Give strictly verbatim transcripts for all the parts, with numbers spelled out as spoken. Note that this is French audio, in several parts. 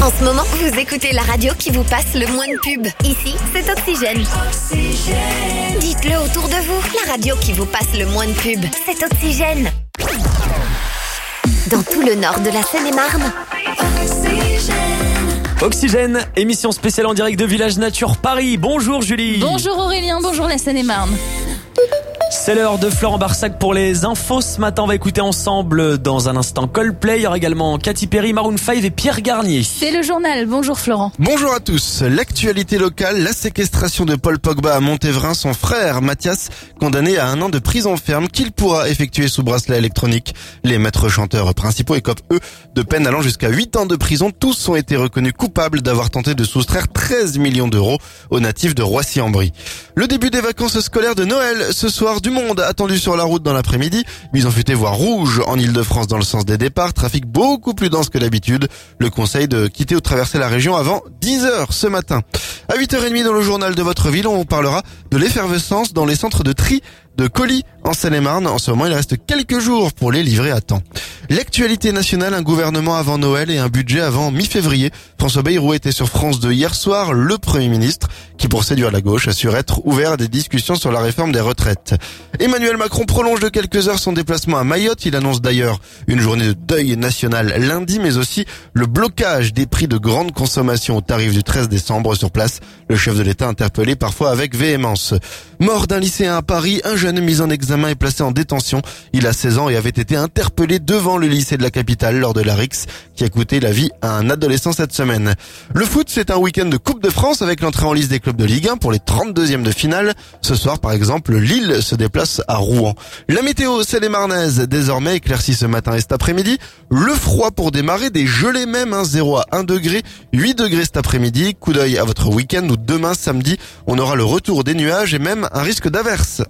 En ce moment, vous écoutez la radio qui vous passe le moins de pub. Ici, c'est Oxygène. Oxygène. Dites-le autour de vous. La radio qui vous passe le moins de pub, c'est Oxygène. Dans tout le nord de la Seine-et-Marne. Oxygène. Oxygène, émission spéciale en direct de Village Nature Paris. Bonjour Julie. Bonjour Aurélien, bonjour la Seine-et-Marne. C'est l'heure de Florent Barsac pour les infos. Ce matin, on va écouter ensemble dans un instant Coldplay. Il y aura également Katy Perry, Maroon cinq et Pierre Garnier. C'est le journal. Bonjour Florent. Bonjour à tous. L'actualité locale, la séquestration de Paul Pogba à Montévrain, son frère Mathias, condamné à un an de prison ferme qu'il pourra effectuer sous bracelet électronique. Les maîtres chanteurs principaux écopent, eux, de peine allant jusqu'à huit ans de prison. Tous ont été reconnus coupables d'avoir tenté de soustraire treize millions d'euros aux natifs de Roissy-en-Brie. Le début des vacances scolaires de Noël ce soir. Du monde attendu sur la route dans l'après-midi. Bison futé voire rouge en Ile-de-France dans le sens des départs. Trafic beaucoup plus dense que d'habitude. Le conseil de quitter ou traverser la région avant dix heures ce matin. À huit heures trente dans le journal de votre ville, on parlera de l'effervescence dans les centres de tri de colis en Seine-et-Marne. En ce moment, il reste quelques jours pour les livrer à temps. L'actualité nationale, un gouvernement avant Noël et un budget avant mi-février. François Bayrou était sur France deux hier soir. Le Premier ministre, qui pour séduire la gauche, assure être ouvert à des discussions sur la réforme des retraites. Emmanuel Macron prolonge de quelques heures son déplacement à Mayotte. Il annonce d'ailleurs une journée de deuil national lundi, mais aussi le blocage des prix de grande consommation au tarif du treize décembre sur place. Le chef de l'État interpellé parfois avec véhémence. Mort d'un lycéen à Paris, un jeune mis en examen est placé en détention. Il a seize ans et avait été interpellé devant le lycée de la capitale lors de la rixe qui a coûté la vie à un adolescent cette semaine. Le foot, c'est un week-end de Coupe de France avec l'entrée en liste des clubs de Ligue un pour les trente-deuxièmes de finale. Ce soir, par exemple, Lille se déplace à Rouen. La météo, c'est les Marnaises. Désormais éclaircie ce matin et cet après-midi. Le froid pour démarrer, des gelées même, hein, zéro à un degré, huit degrés cet après-midi. Coup d'œil à votre week-end où demain, samedi, on aura le retour des nuages et même un risque d'averse.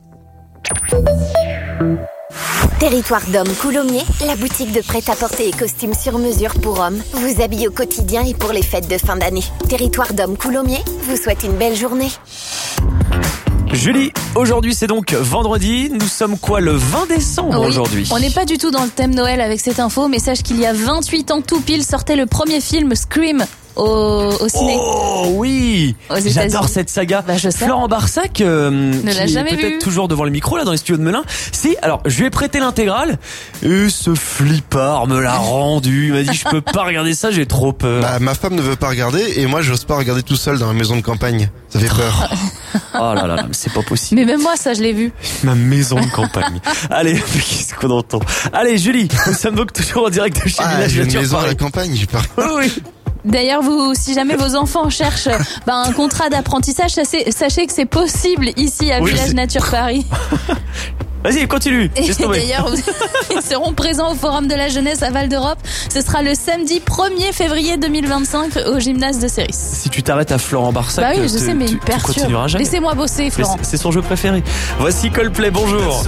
Territoire d'hommes Coulommiers, la boutique de prêt-à-porter et costumes sur mesure pour hommes, vous habille au quotidien et pour les fêtes de fin d'année. Territoire d'hommes Coulommiers vous souhaite une belle journée. Julie, aujourd'hui c'est donc vendredi, nous sommes quoi, le vingt décembre oui, aujourd'hui? On n'est pas du tout dans le thème Noël avec cette info, mais sache qu'il y a vingt-huit ans tout pile sortait le premier film Scream au, au ciné. Oh oui, j'adore cette saga. Bah, je sais. Florent Barsac, euh, ne l'a qui jamais est peut-être vu. toujours devant le micro là dans les studios de Melun. Si, alors je lui ai prêté l'intégrale et ce flippard me l'a rendu. Il m'a dit je peux pas regarder ça, j'ai trop peur. Bah, ma femme ne veut pas regarder et moi j'ose pas regarder tout seul dans ma maison de campagne. Ça fait peur. Oh là là, là mais c'est pas possible. Mais même moi ça je l'ai vu. Ma maison de campagne. Allez, qu'est-ce qu'on entend? Allez Julie, nous sommes donc toujours en direct de chez Ah, Village j'ai une Nature maison à Paris. la campagne, j'ai peur. Oh oui. D'ailleurs, vous, si jamais vos enfants cherchent bah, un contrat d'apprentissage, sachez, sachez que c'est possible ici à Oui, Village c'est... Nature Paris. Vas-y, continue. Et Laisse tomber. d'ailleurs, ils seront présents au Forum de la Jeunesse à Val d'Europe. Ce sera le samedi premier février deux mille vingt-cinq au gymnase de Céris. Si tu t'arrêtes à Florent Barsac, Bah oui, je tu, sais, mais tu, il tu perturbe. continueras jamais. Laissez-moi bosser, Florent. C'est, c'est son jeu préféré. Voici Coldplay, bonjour.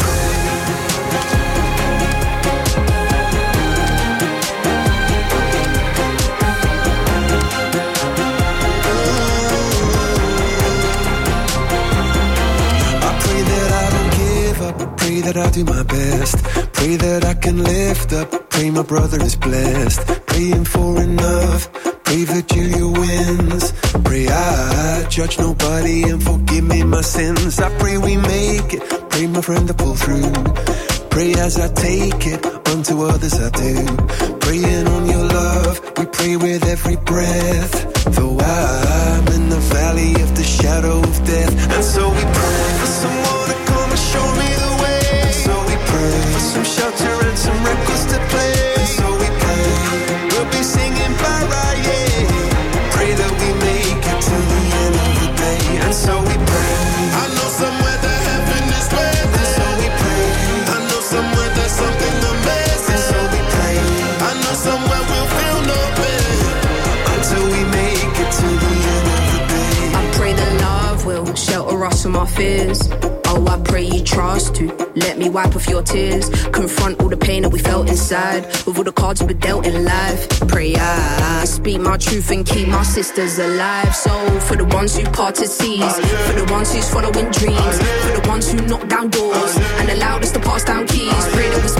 Pray that I do my best. Pray that I can lift up. Pray my brother is blessed. Praying for enough. Pray Virgilia wins. Pray I judge nobody and forgive me my sins. I pray we make it. Pray my friend to pull through. Pray as I take it. Unto others I do. Praying on your love. We pray with every breath. Though I'm in the valley of the shadow of death. And so we pray for someone to come and show me the way. For some shelter and some records to play. And so we pray, we'll be singing para, yeah. Pray that we make it to the end of the day. And so we pray, I know somewhere that heaven is waiting. And so we pray, I know somewhere there's something amazing. And so we pray, I know somewhere we'll feel no pain until we make it to the end of the day. I pray that love will shelter us from our fears. Oh, I pray you trust to let me wipe off your tears. Confront all the pain that we felt inside with all the cards we've been dealt in life. Pray I speak my truth and keep my sisters alive. So for the ones who parted seas, for the ones who's following dreams, for the ones who knock down doors and allowed us to pass down keys. Pray that we speak with the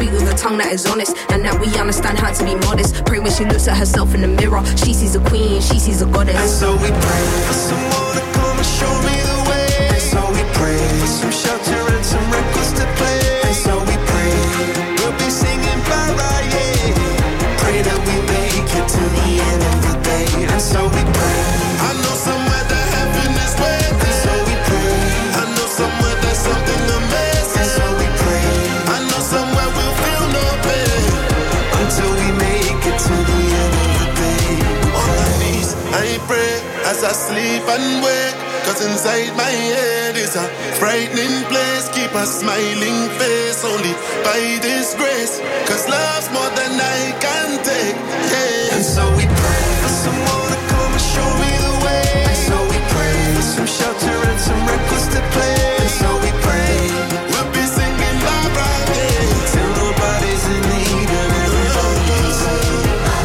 tongue that is honest, and that we understand how to be modest. Pray when she looks at herself in the mirror, she sees a queen, she sees a goddess. And so we pray for someone to come and show me the way. And so we pray for some shelter and some records to play. And so we pray we'll be singing Mariah, yeah. Pray that we make it to the end of the day. And so we pray. I know somewhere that heaven is waiting. And so we pray. I know somewhere there's something amazing. And so we pray. I know somewhere we'll feel no pain until we make it to the end of the day. On my knees, I pray as I sleep and wake. Cause inside my head is a frightening place. Keep a smiling face only by this grace. Cause love's more than I can take, yeah. And so we pray for someone to come and show me the way. And so we pray for some shelter and some records to play. And so we pray we'll be singing bye bye, yeah. Till nobody's in need and everybody sing.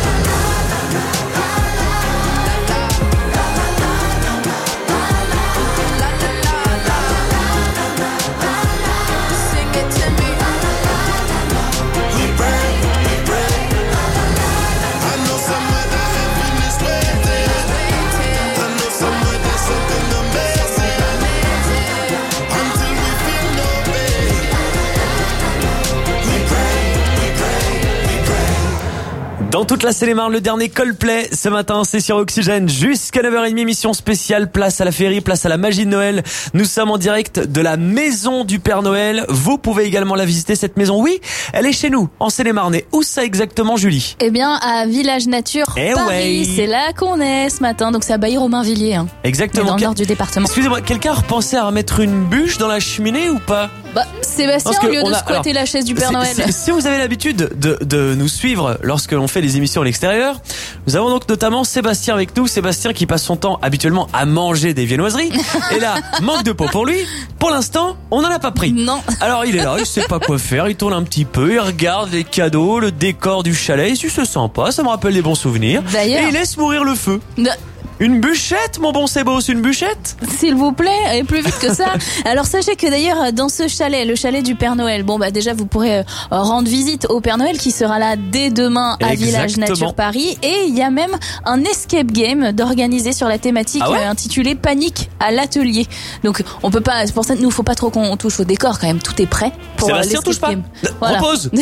Dans toute la Seine-et-Marne, le dernier Coldplay ce matin, c'est sur Oxygène jusqu'à neuf heures trente, émission spéciale, place à la féerie, place à la magie de Noël. Nous sommes en direct de la maison du Père Noël. Vous pouvez également la visiter, cette maison. Oui, elle est chez nous, en Seine-et-Marne. Et où ça exactement, Julie? Eh bien, à Village Nature eh Paris. Ouais. C'est là qu'on est ce matin. Donc c'est à Bailly-Romainvilliers. Hein. Exactement. Dans le nord du département. Excusez-moi, quelqu'un a repensé à remettre une bûche dans la cheminée ou pas? Bah, Sébastien, au lieu de a, squatter alors, la chaise du Père si, Noël. Si, si vous avez l'habitude de, de nous suivre lorsque l'on fait les émissions à l'extérieur, nous avons donc notamment Sébastien avec nous. Sébastien qui passe son temps habituellement à manger des viennoiseries. Et là, manque de peau pour lui. Pour l'instant, on n'en a pas pris. Non. Alors il est là, il sait pas quoi faire, il tourne un petit peu, il regarde les cadeaux, le décor du chalet, il se sent pas, ça me rappelle des bons souvenirs. D'ailleurs. Et il laisse mourir le feu. De... Une bûchette, mon bon Sébos, une bûchette? S'il vous plaît, et plus vite que ça. Alors sachez que d'ailleurs dans ce chalet, le chalet du Père Noël, bon bah déjà vous pourrez euh, rendre visite au Père Noël qui sera là dès demain à Exactement. Village Nature Paris, et il y a même un escape game d'organiser sur la thématique ah ouais euh, intitulée Panique à l'atelier. Donc on peut pas, c'est pour ça que nous faut pas trop qu'on touche au décor quand même, tout est prêt pour Sébastien euh, touche pas. game. Voilà. Repose.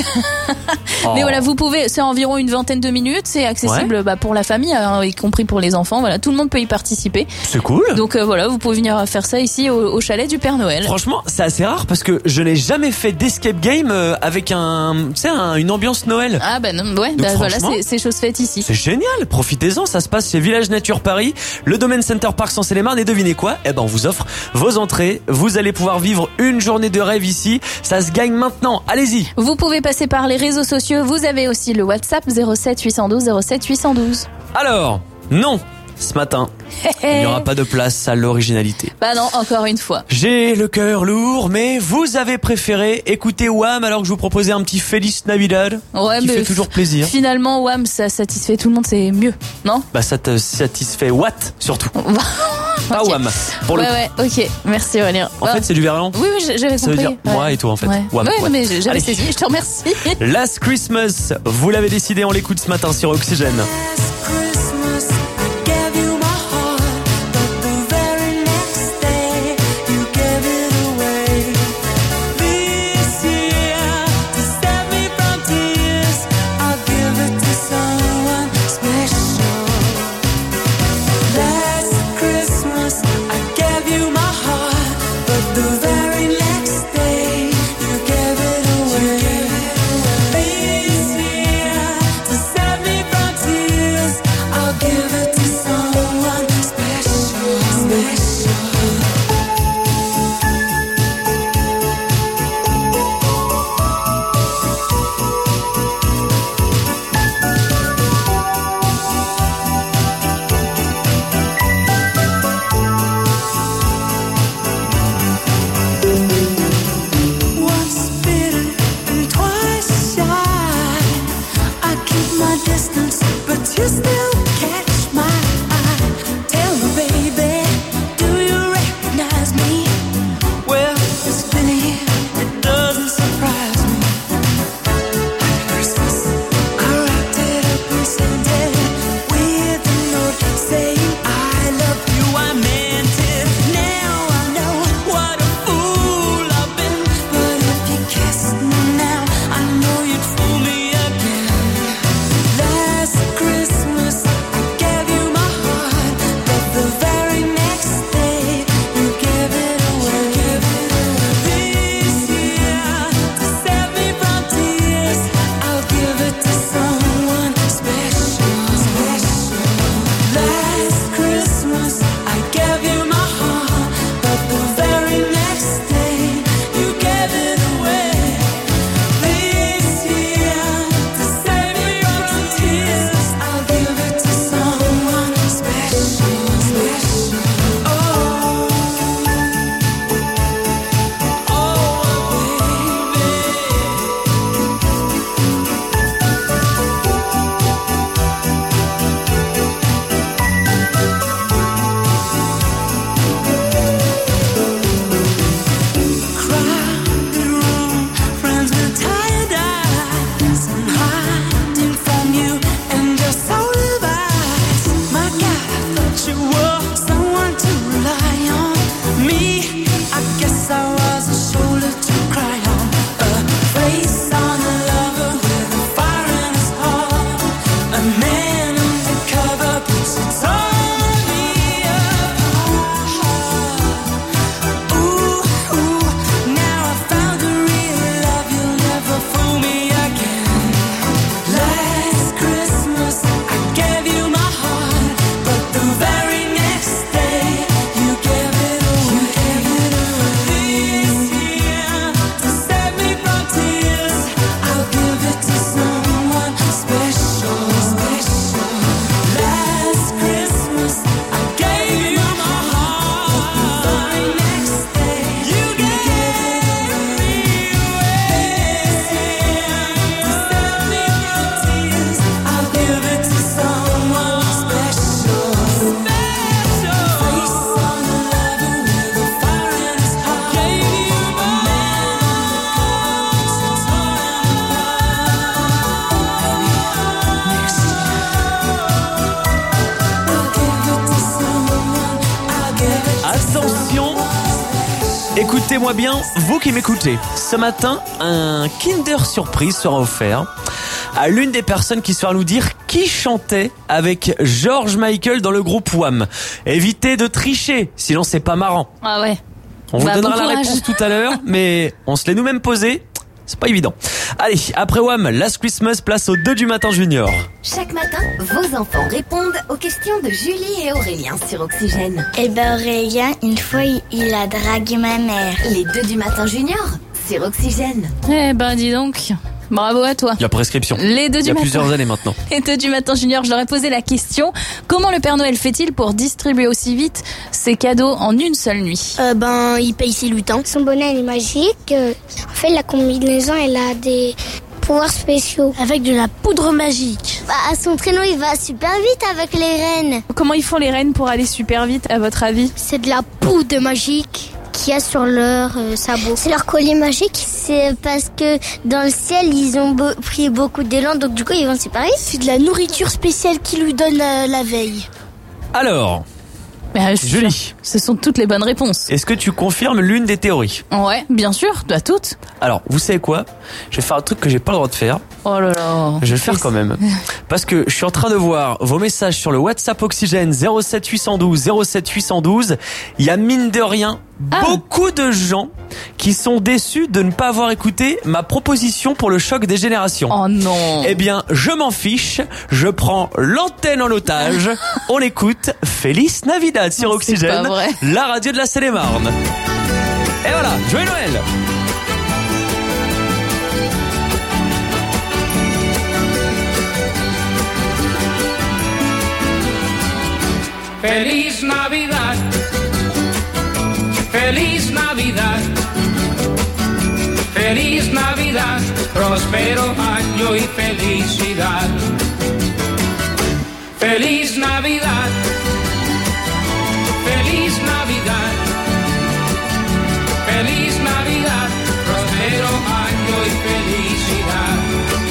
Oh. Mais voilà, vous pouvez, c'est environ une vingtaine de minutes, c'est accessible ouais. bah, pour la famille, hein, y compris pour les enfants. Voilà, tout le monde peut y participer. C'est cool. Donc euh, voilà, vous pouvez venir faire ça ici au, au chalet du Père Noël. Franchement, c'est assez rare parce que je n'ai jamais fait d'escape game euh, avec un, tu sais, un, une ambiance Noël. Ah bah non, ouais, bah voilà, c'est, c'est chose faite ici. C'est génial, profitez-en, ça se passe chez Village Nature Paris, le Domaine Center Park en Seine-et-Marne, et devinez quoi? Eh ben on vous offre vos entrées, vous allez pouvoir vivre une journée de rêve ici, ça se gagne maintenant, allez-y. Vous pouvez passer par les réseaux sociaux, vous avez aussi le WhatsApp zéro sept huit un deux zéro sept huit un deux. Alors, non, ce matin, il n'y aura pas de place à l'originalité. Bah non, encore une fois. J'ai le cœur lourd, mais vous avez préféré écouter Wham alors que je vous proposais un petit Feliz Navidad ouais, qui mais fait toujours plaisir. Finalement, Wham, ça satisfait tout le monde, c'est mieux, non? Bah ça te satisfait what surtout. Pas okay. Wham, pour ouais, le coup. Ouais, ok, merci Aurélien. En bah. fait, c'est du verlan. Oui, oui, j'avais compris. Ça veut dire ouais. moi et toi en fait. Ouais, Wham, ouais, ouais. mais j'avais Allez. saisi, je te remercie. Last Christmas, vous l'avez décidé, on l'écoute ce matin sur Oxygène. Écoutez-moi bien, vous qui m'écoutez. Ce matin, un Kinder Surprise sera offert à l'une des personnes qui saura nous dire qui chantait avec George Michael dans le groupe Wham. Évitez de tricher, sinon c'est pas marrant. Ah ouais. On vous Bah, donnera bon la courage. réponse tout à l'heure, mais on se l'est nous-mêmes posé. C'est pas évident. Allez, après Wham, Last Christmas, place au deux du matin junior. Chaque matin, vos enfants répondent aux questions de Julie et Aurélien sur Oxygène. Eh ben Aurélien, une fois il, il a dragué ma mère. Les deux du matin junior sur Oxygène. Eh ben dis donc, bravo à toi. Il y a prescription. Les deux Il y du a matin. plusieurs années maintenant. Les deux du matin junior, je leur ai posé la question. Comment le Père Noël fait-il pour distribuer aussi vite ses cadeaux en une seule nuit? Euh, ben il paye ses lutins. Son bonnet il est magique. Euh, en fait la combinaison elle a des pouvoirs spéciaux. Avec de la poudre magique. Bah, à son traîneau il va super vite avec les rennes. Comment ils font les reines pour aller super vite à votre avis? C'est de la poudre magique qu'il y a sur leur euh, sabot. C'est leur collier magique. C'est parce que dans le ciel, ils ont be- pris beaucoup d'élan, donc du coup, ils vont super vite. C'est de la nourriture spéciale qu'ils lui donnent euh, la veille. Alors, Bah, je suis Julie. sûre. Ce sont toutes les bonnes réponses. est-ce que tu confirmes l'une des théories? Ouais, bien sûr, bah toutes. Alors, vous savez quoi? Je vais faire un truc que j'ai pas le droit de faire. Oh là là. Je vais le faire quand même. Parce que je suis en train de voir vos messages sur le WhatsApp Oxygène zéro sept huit un deux zéro sept huit un deux. Il y a mine de rien Ah. beaucoup de gens qui sont déçus de ne pas avoir écouté ma proposition pour le choc des générations. Oh non. Eh bien, je m'en fiche. Je prends l'antenne en otage. On écoute Feliz Navidad sur C'est Oxygène, pas vrai. la radio de la Seine-et-Marne. Et voilà, joyeux Noël. Feliz Navidad, Feliz Navidad, Feliz Navidad, próspero año y felicidad. Feliz Navidad, Feliz Navidad, Feliz Navidad, próspero año y felicidad.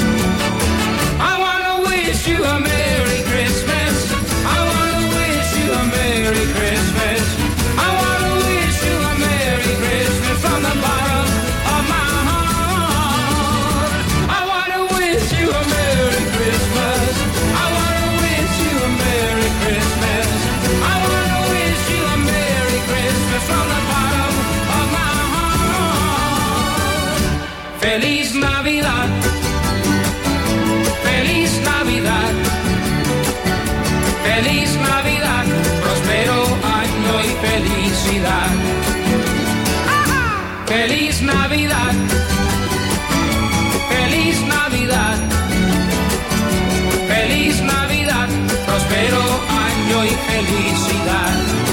I wanna wish you a Merry Christmas. I wanna wish you a Merry Christmas. I wanna wish you a Merry Christmas from the bottom of my heart. I wanna wish you a Merry Christmas. I wanna wish you a Merry Christmas. I wanna wish you a Merry Christmas from the bottom of my heart. Feliz Navidad. Feliz Navidad. Feliz Navidad, próspero año y felicidad. Feliz Navidad, feliz Navidad, feliz Navidad, próspero año y felicidad.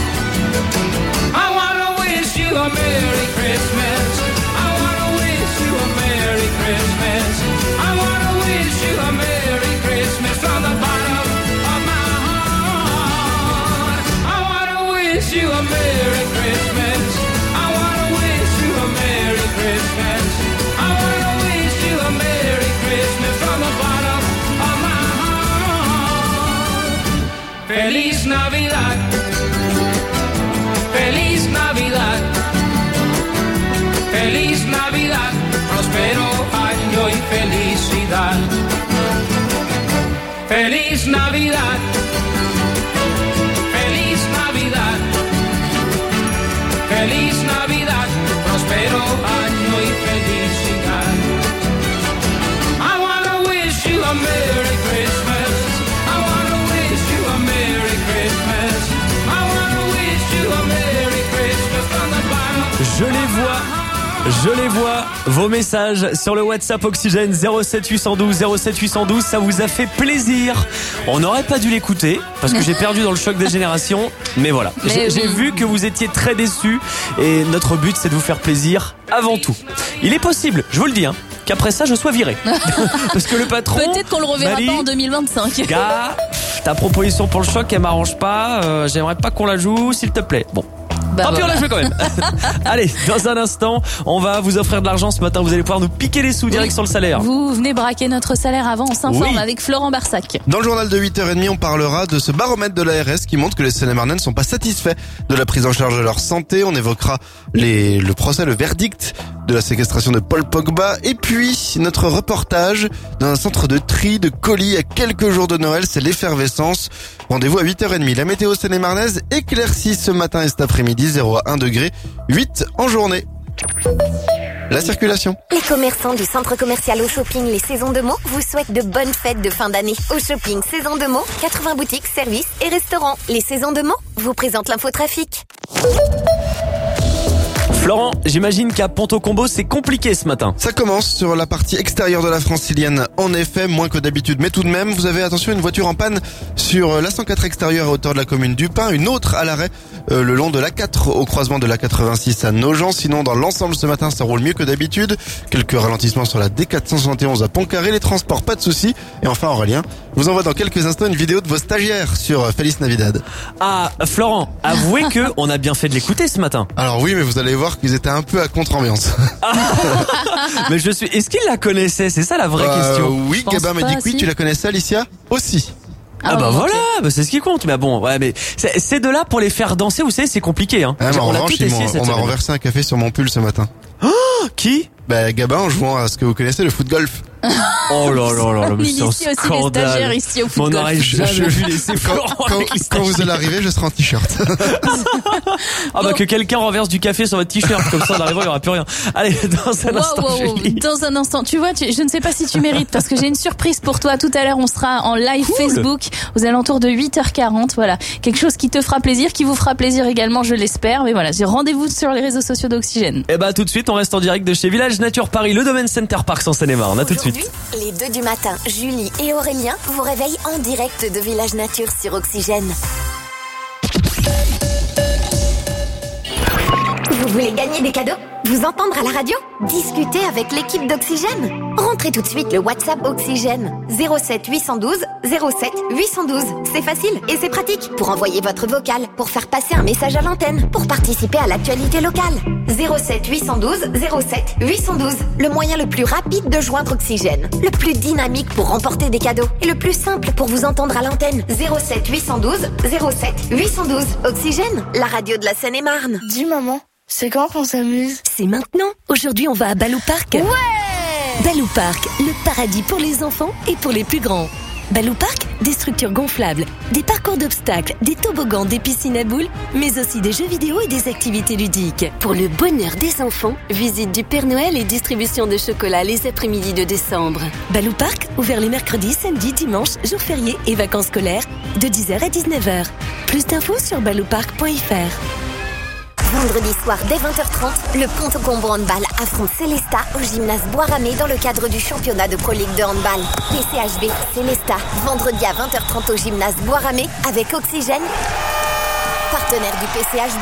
I wanna wish you a Merry Christmas. I wanna wish you a Merry Christmas. I wanna wish you a Merry Christmas from the bottom of my heart. I wanna wish you a Merry Christmas. I wanna wish you a Merry Christmas. I wanna wish you a Merry Christmas from the bottom of my heart. Feliz Navidad. Feliz Navidad. Feliz Navidad. Próspero año y felicidad. Feliz Navidad. Feliz Navidad. Feliz Navidad. Próspero año y felicidad. I wanna wish you a Merry Christmas. I wanna wish you a Merry Christmas. I wanna wish you a Merry Christmas from the bottom. Je les vois. Je les vois, vos messages sur le WhatsApp Oxygène zéro sept huit un deux zéro sept huit un deux, ça vous a fait plaisir. On n'aurait pas dû l'écouter parce que j'ai perdu dans le choc des générations, mais voilà. Mais J'ai, j'ai oui. vu que vous étiez très déçus et notre but c'est de vous faire plaisir avant tout. Il est possible, je vous le dis, hein, qu'après ça je sois viré. Parce que le patron Peut-être qu'on le reverra m'a dit, pas en deux mille vingt-cinq. Gars, ta proposition pour le choc elle m'arrange pas, euh, j'aimerais pas qu'on la joue s'il te plaît. Bon. Bah, Tant pis, on voilà. l'a joué quand même. Allez, dans un instant, on va vous offrir de l'argent ce matin. Vous allez pouvoir nous piquer les sous direct Oui. sur le salaire. Vous venez braquer notre salaire avant, on s'informe Oui. avec Florent Barsac. Dans le journal de huit heures trente, on parlera de ce baromètre de l'A R S qui montre que les Seine-et-Marnais ne sont pas satisfaits de la prise en charge de leur santé. On évoquera les, le procès, le verdict de la séquestration de Paul Pogba. Et puis, notre reportage dans un centre de tri de colis à quelques jours de Noël. C'est l'effervescence. Rendez-vous à huit heures trente. La météo seine-et-marnaise éclaircie ce matin et cet après-midi. zéro à un degré, huit en journée. La circulation. Les commerçants du centre commercial Au Shopping Les Saisons de Meaux vous souhaitent de bonnes fêtes de fin d'année. Au Shopping Saison de Meaux, quatre-vingts boutiques, services et restaurants. Les Saisons de Meaux vous présentent l'infotrafic. Florent, j'imagine qu'à Ponto-Combo, c'est compliqué ce matin. Ça commence sur la partie extérieure de la francilienne. En effet, moins que d'habitude, mais tout de même, vous avez attention, une voiture en panne sur la cent quatre extérieure à hauteur de la commune du Pin, une autre à l'arrêt euh, le long de l'A quatre au croisement de l'A quatre-vingt-six à Nogent. Sinon, dans l'ensemble ce matin, ça roule mieux que d'habitude. Quelques ralentissements sur la D quatre cent soixante et onze à Pont-Carré, les transports, pas de soucis. Et enfin, Aurélien, je vous envoie dans quelques instants une vidéo de vos stagiaires sur Feliz Navidad. Ah, Florent, avouez que on a bien fait de l'écouter ce matin. Alors oui, mais vous allez voir qu'ils étaient un peu à contre-ambiance. Mais je suis. Est-ce qu'il la connaissait? C'est ça la vraie Euh, question. oui, Je pense Gabin m'a dit pas, que oui, si. tu la connaissais, Alicia? Aussi. Ah bah ok. voilà, bah c'est ce qui compte. Mais bon, ouais, mais c'est c'est de là pour les faire danser. Vous savez, c'est compliqué. Hein. Ah, mais en on a revanche, tout ils m'ont- essayé cette on m'a semaine. renversé un café sur mon pull ce matin. Qui? Bah, Gabin, en jouant à ce que vous connaissez, le foot golf. Oh là là là là, mais c'est un Ici aussi, les scandale. stagiaires ici au Mais foot on golf. n'aurait jamais vu laisser Quand, Florent quand- avec les quand vous allez stagiaires. arriver, je serai en t-shirt. Ah bah que quelqu'un renverse du café sur votre t-shirt, comme ça en arrivant il y aura plus rien. Allez, dans un Wow, instant, wow, wow. Julie. Dans un instant, tu vois, tu- je ne sais pas si tu mérites parce que j'ai une surprise pour toi. Tout à l'heure, on sera en live Cool. Facebook aux alentours de huit heures quarante. Voilà, quelque chose qui te fera plaisir, qui vous fera plaisir également, je l'espère. Mais voilà, j'ai rendez-vous sur les réseaux sociaux d'Oxygène. Et bah tout de suite, on reste en direct de chez Village Nature Paris, le domaine Center Park en Seine-et-Marne. À tout de suite. Aujourd'hui, les deux du matin, Julie et Aurélien vous réveillent en direct de Village Nature sur Oxygène. Vous voulez gagner des cadeaux? Vous entendre à la radio? Discuter avec l'équipe d'Oxygène? Rentrez tout de suite le WhatsApp Oxygène zéro sept huit un deux zéro sept huit un deux. C'est facile et c'est pratique pour envoyer votre vocal, pour faire passer un message à l'antenne, pour participer à l'actualité locale. zéro sept huit un deux zéro sept huit un deux. Le moyen le plus rapide de joindre Oxygène, le plus dynamique pour remporter des cadeaux et le plus simple pour vous entendre à l'antenne. zéro sept huit un deux zéro sept huit un deux. Oxygène, la radio de la Seine-et-Marne. Dis maman, c'est quand qu'on s'amuse? C'est maintenant. Aujourd'hui, on va à Balou Park. Ouais! Balou Park, le paradis pour les enfants et pour les plus grands. Balou Park, des structures gonflables, des parcours d'obstacles, des toboggans, des piscines à boules, mais aussi des jeux vidéo et des activités ludiques. Pour le bonheur des enfants, visite du Père Noël et distribution de chocolat les après-midi de décembre. Balou Park, ouvert les mercredis, samedis, dimanches, jours fériés et vacances scolaires, de dix heures à dix-neuf heures. Plus d'infos sur baloupark point f r. Vendredi soir dès vingt heures trente, le Ponto-Combo Handball affronte Célesta au gymnase Bois-Ramé dans le cadre du championnat de Pro League de handball. P C H B Célesta, vendredi à vingt heures trente au gymnase Bois-Ramé avec Oxygène, partenaire du P C H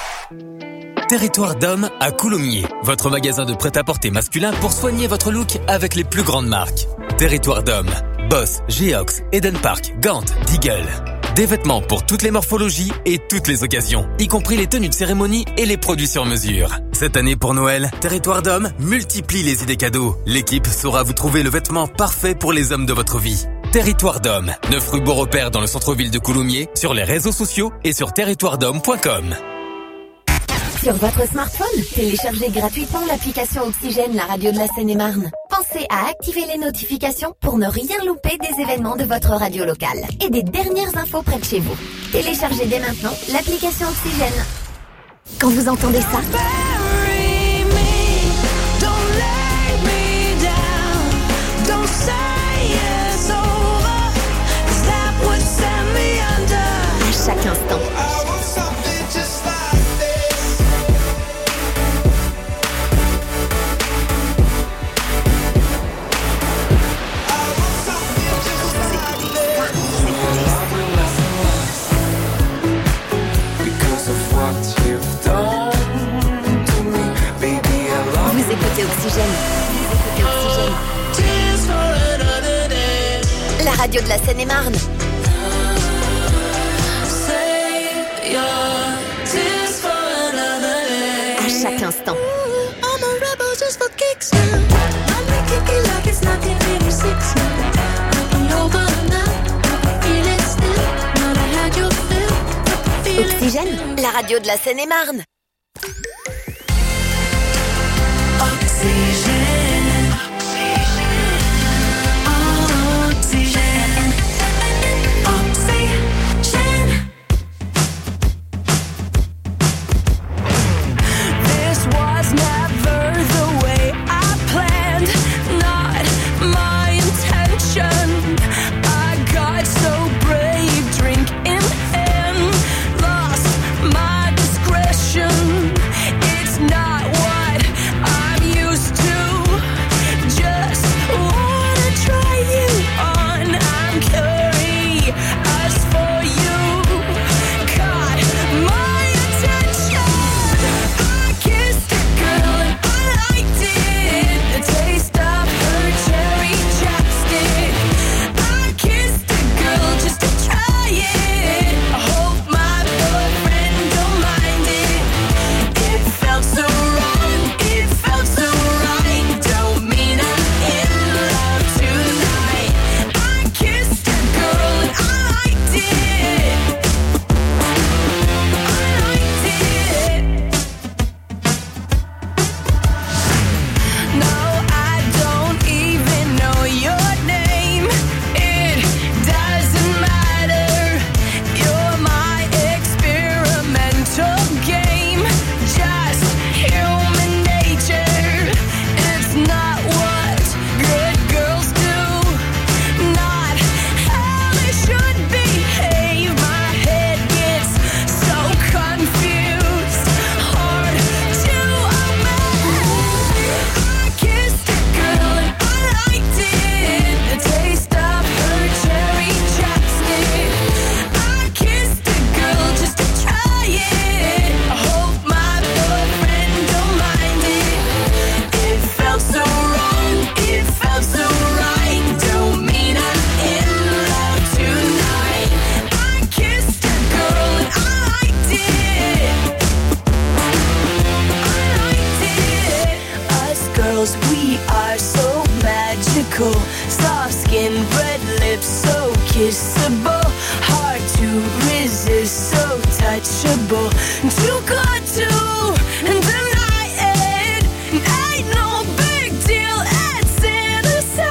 B. Territoire d'Homme à Coulommiers, votre magasin de prêt-à-porter masculin pour soigner votre look avec les plus grandes marques. Territoire d'Homme, Boss, Geox, Eden Park, Gant, Deagle. Des vêtements pour toutes les morphologies et toutes les occasions, y compris les tenues de cérémonie et les produits sur mesure. Cette année pour Noël, Territoire d'Homme multiplie les idées cadeaux. L'équipe saura vous trouver le vêtement parfait pour les hommes de votre vie. Territoire d'Homme, neuf rue Beaurepaire dans le centre-ville de Coulommiers, sur les réseaux sociaux et sur territoire d'homme point com. Sur votre smartphone, téléchargez gratuitement l'application Oxygène, la radio de la Seine-et-Marne. Pensez à activer les notifications pour ne rien louper des événements de votre radio locale et des dernières infos près de chez vous. Téléchargez dès maintenant l'application Oxygène. Quand vous entendez ça, à chaque instant. Vous écoutez Oxygène. Vous écoutez Oxygène. La radio de la Seine-et-Marne. l'instant. Oxygène, la radio de la Seine-et-Marne. Soft skin, red lips, so kissable. Hard to resist, so touchable. Too good to deny it. Ain't no big deal, it's innocent.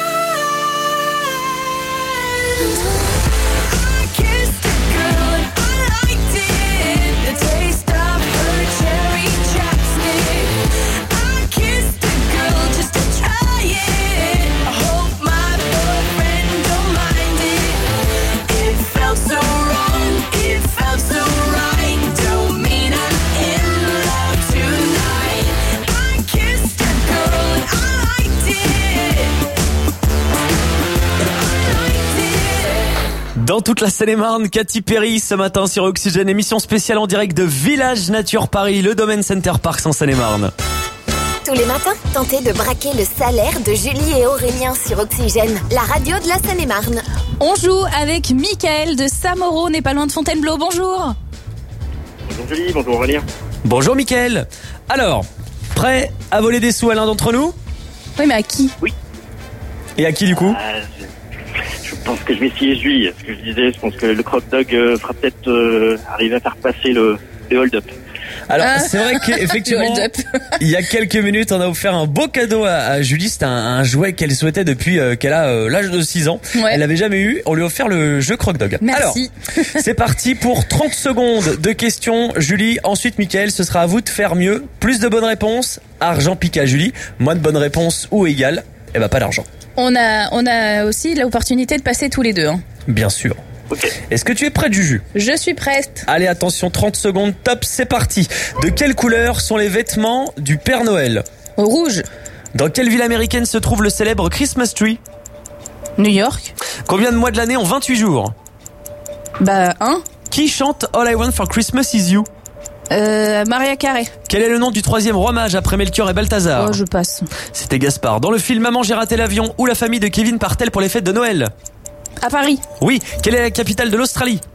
I kissed a girl and I liked it. The taste of her cherry chapstick. I kissed a girl just to try it. I hope my boyfriend don't mind it. It felt so wrong, it felt so right. Don't mean I'm in love tonight. I kissed a girl and I liked it. I liked it. Dans toute la Seine-et-Marne, Katy Perry ce matin sur Oxygène, émission spéciale en direct de Village Nature Paris, le Domaine Center Parks en Seine-et-Marne. Tous les matins, tentez de braquer le salaire de Julie et Aurélien sur Oxygène, la radio de la Seine-et-Marne. On joue avec Michael de Samoro, n'est pas loin de Fontainebleau. Bonjour. Bonjour Julie, bonjour Aurélien. Bonjour Mickaël. Alors, prêt à voler des sous à l'un d'entre nous? Oui, mais à qui? Oui. Et à qui du coup? Euh, je, je pense que je vais essayer Julie. Ce que je disais, je pense que le Croc Dog euh, fera peut-être euh, arriver à faire passer le, le hold-up. Alors, Ah. c'est vrai qu'effectivement, Le hold-up. il y a quelques minutes, on a offert un beau cadeau à, à Julie. C'est un, un jouet qu'elle souhaitait depuis euh, qu'elle a euh, l'âge de six ans. Ouais. Elle l'avait jamais eu. On lui a offert le jeu Croc Dog. Merci. Alors, c'est parti pour trente secondes de questions, Julie. Ensuite, Mickaël, ce sera à vous de faire mieux. Plus de bonnes réponses, argent piqué à Julie. Moins de bonnes réponses ou égal, eh ben pas d'argent. On a, on a aussi l'opportunité de passer tous les deux. Hein. Bien sûr. Ok. Est-ce que tu es prêt, Juju? Je suis prête. Allez, attention, trente secondes, top, c'est parti. De quelle couleur sont les vêtements du Père Noël? Rouge. Dans quelle ville américaine se trouve le célèbre Christmas Tree? New York. Combien de mois de l'année ont vingt-huit jours? Bah, un. Qui chante All I Want for Christmas is You? Euh, Maria Carré. Quel est le nom du troisième roi mage après Melchior et Balthazar? Oh, je passe. C'était Gaspard. Dans le film Maman j'ai raté l'avion, où la famille de Kevin part-elle pour les fêtes de Noël? À Paris. Oui. Quelle est la capitale de l'Australie?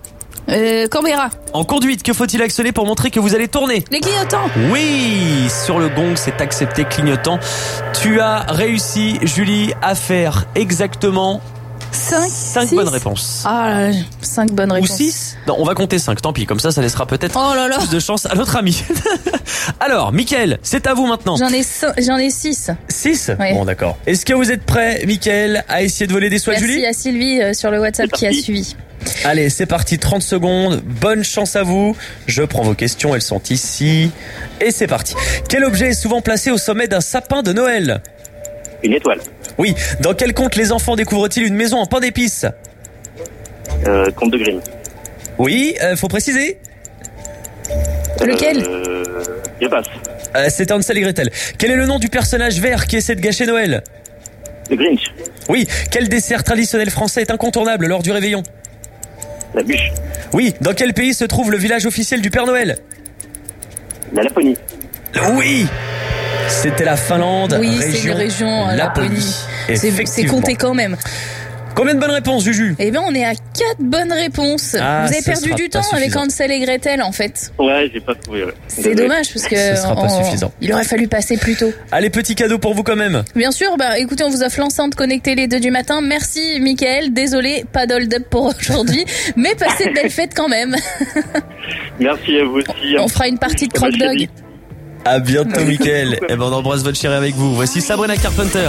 Euh, Canberra. En conduite, que faut-il actionner pour montrer que vous allez tourner? Les clignotants. Oui, sur le gong, c'est accepté, clignotant. Tu as réussi, Julie, à faire exactement cinq, cinq six. bonnes réponses. Ah, cinq bonnes réponses. Ou six? Non, on va compter cinq, tant pis, comme ça, ça laissera peut-être Oh là là. plus de chance à notre ami. Alors, Mickaël, c'est à vous maintenant. J'en ai cin- j'en ai six. six? Ouais. Bon, d'accord. Est-ce que vous êtes prêt, Mickaël, à essayer de voler des soies de Merci Julie? à Sylvie euh, sur le WhatsApp qui a suivi. Allez, c'est parti, trente secondes. Bonne chance à vous. Je prends vos questions, elles sont ici. Et c'est parti. Quel objet est souvent placé au sommet d'un sapin de Noël? Une étoile. Oui. Dans quel conte les enfants découvrent-ils une maison en pain d'épices? Euh, Conte de Grimm. Oui, euh, faut préciser. Lequel? Euh, je passe. Euh, c'est Hansel et Gretel. Quel est le nom du personnage vert qui essaie de gâcher Noël? Le Grinch. Oui. Quel dessert traditionnel français est incontournable lors du réveillon? La bûche. Oui. Dans quel pays se trouve le village officiel du Père Noël? La Laponie. Oui. C'était la Finlande. Oui, c'est région une région euh, Laponie. Laponie. C'est, c'est Effectivement. compté quand même. Combien de bonnes réponses, Juju? Eh bien, on est à quatre bonnes réponses. Ah, Vous avez ce perdu sera du pas temps avec suffisant. Hansel et Gretel, en fait. Ouais, j'ai pas trouvé. Ouais. C'est Désolé. dommage parce que Ce sera pas on- suffisant. il aurait fallu passer plus tôt. Allez, petit cadeau pour vous quand même. Bien sûr, bah écoutez, on vous offre l'enceinte connectée les deux du matin. Merci, Mickaël. Désolé, pas d'hold-up pour aujourd'hui, mais passez de belles fêtes quand même. Merci à vous aussi. On fera une partie de Très belle croque-dog. chérie. À bientôt, Mickaël. Et ben, on embrasse votre chérie avec vous. Voici Sabrina Carpenter.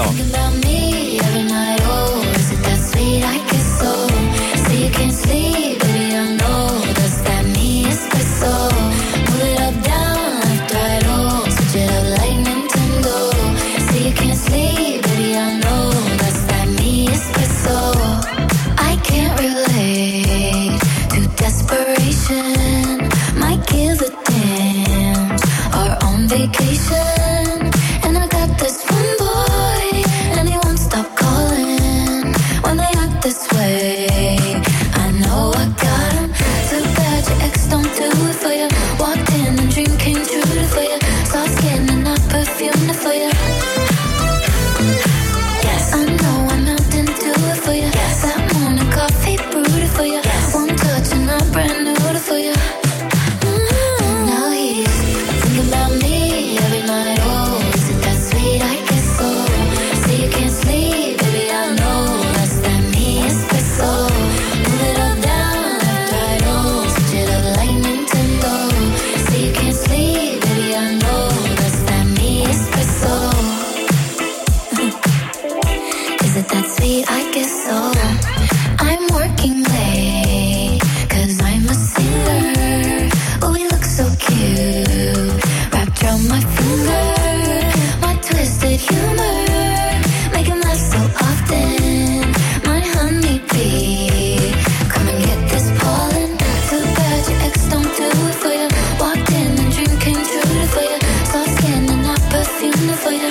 I can't relate to desperation. Might give a damn. Are on vacation, and I got this one boy, and he won't stop calling when they act this way. I know I got him. Too bad your ex don't do it for you. Walked in and dream came true for you. Soft skin and not perfume for you. Yes, I know I'm out into it for you. Yes, that morning coffee brewed for you. Yes, one touch and I'm brand new for you. Mm-hmm. Now he's thinking about me every night. Oh, is it that sweet? I guess so. Say you can't sleep, baby. I know that's that me espresso. Move it up, down, left, right. Oh, switch it up like Nintendo. Say you can't sleep, baby. I know that's that me espresso. Is it that sweet? I guess so. I'm working late, cause I'm a singer. Oh, we look so cute, wrapped around my finger. My twisted humor, make him laugh so often. My honeybee, come and get this pollen. Too bad your ex don't do it for you. Walked in and dream came true for you. Soft skin and not perfume for you.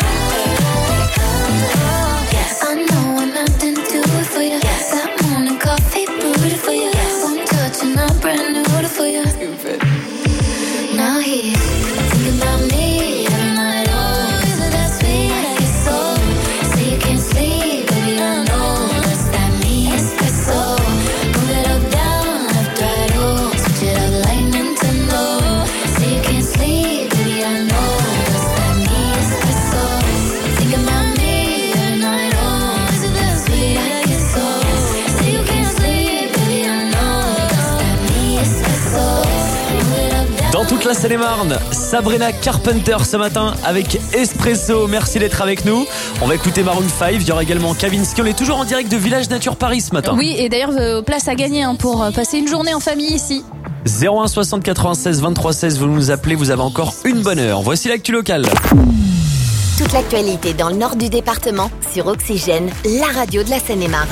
Yes, I know I'm out into it for you. Yes, that morning coffee brewed for you. Yes, one touch and I'm brand new for you. Now he's thinking about me every night. Oh, is it that sweet? I guess so. Say you can't sleep, baby. I know that's that me espresso. Move it up, down, left, right. Oh, switch it up like Nintendo. Say you can't sleep, baby. I know that's that me espresso. Thinking about me every night. Oh, is it that sweet? I guess so. Say you can't sleep, baby. I know that's that me espresso. Move it up, down. Dans toute la Seine-et-Marne, Sabrina Carpenter ce matin avec Espresso. Merci d'être avec nous. On va écouter Maroon cinq. Il y aura également Kavinsky. On est toujours en direct de Village Nature Paris ce matin. Oui, et d'ailleurs, euh, place à gagner hein, pour euh, passer une journée en famille ici. zéro un soixante quatre-vingt-seize vingt-trois seize. Vous nous appelez. Vous avez encore une bonne heure. Voici l'actu locale. Toute l'actualité dans le nord du département sur Oxygène, la radio de la Seine-et-Marne.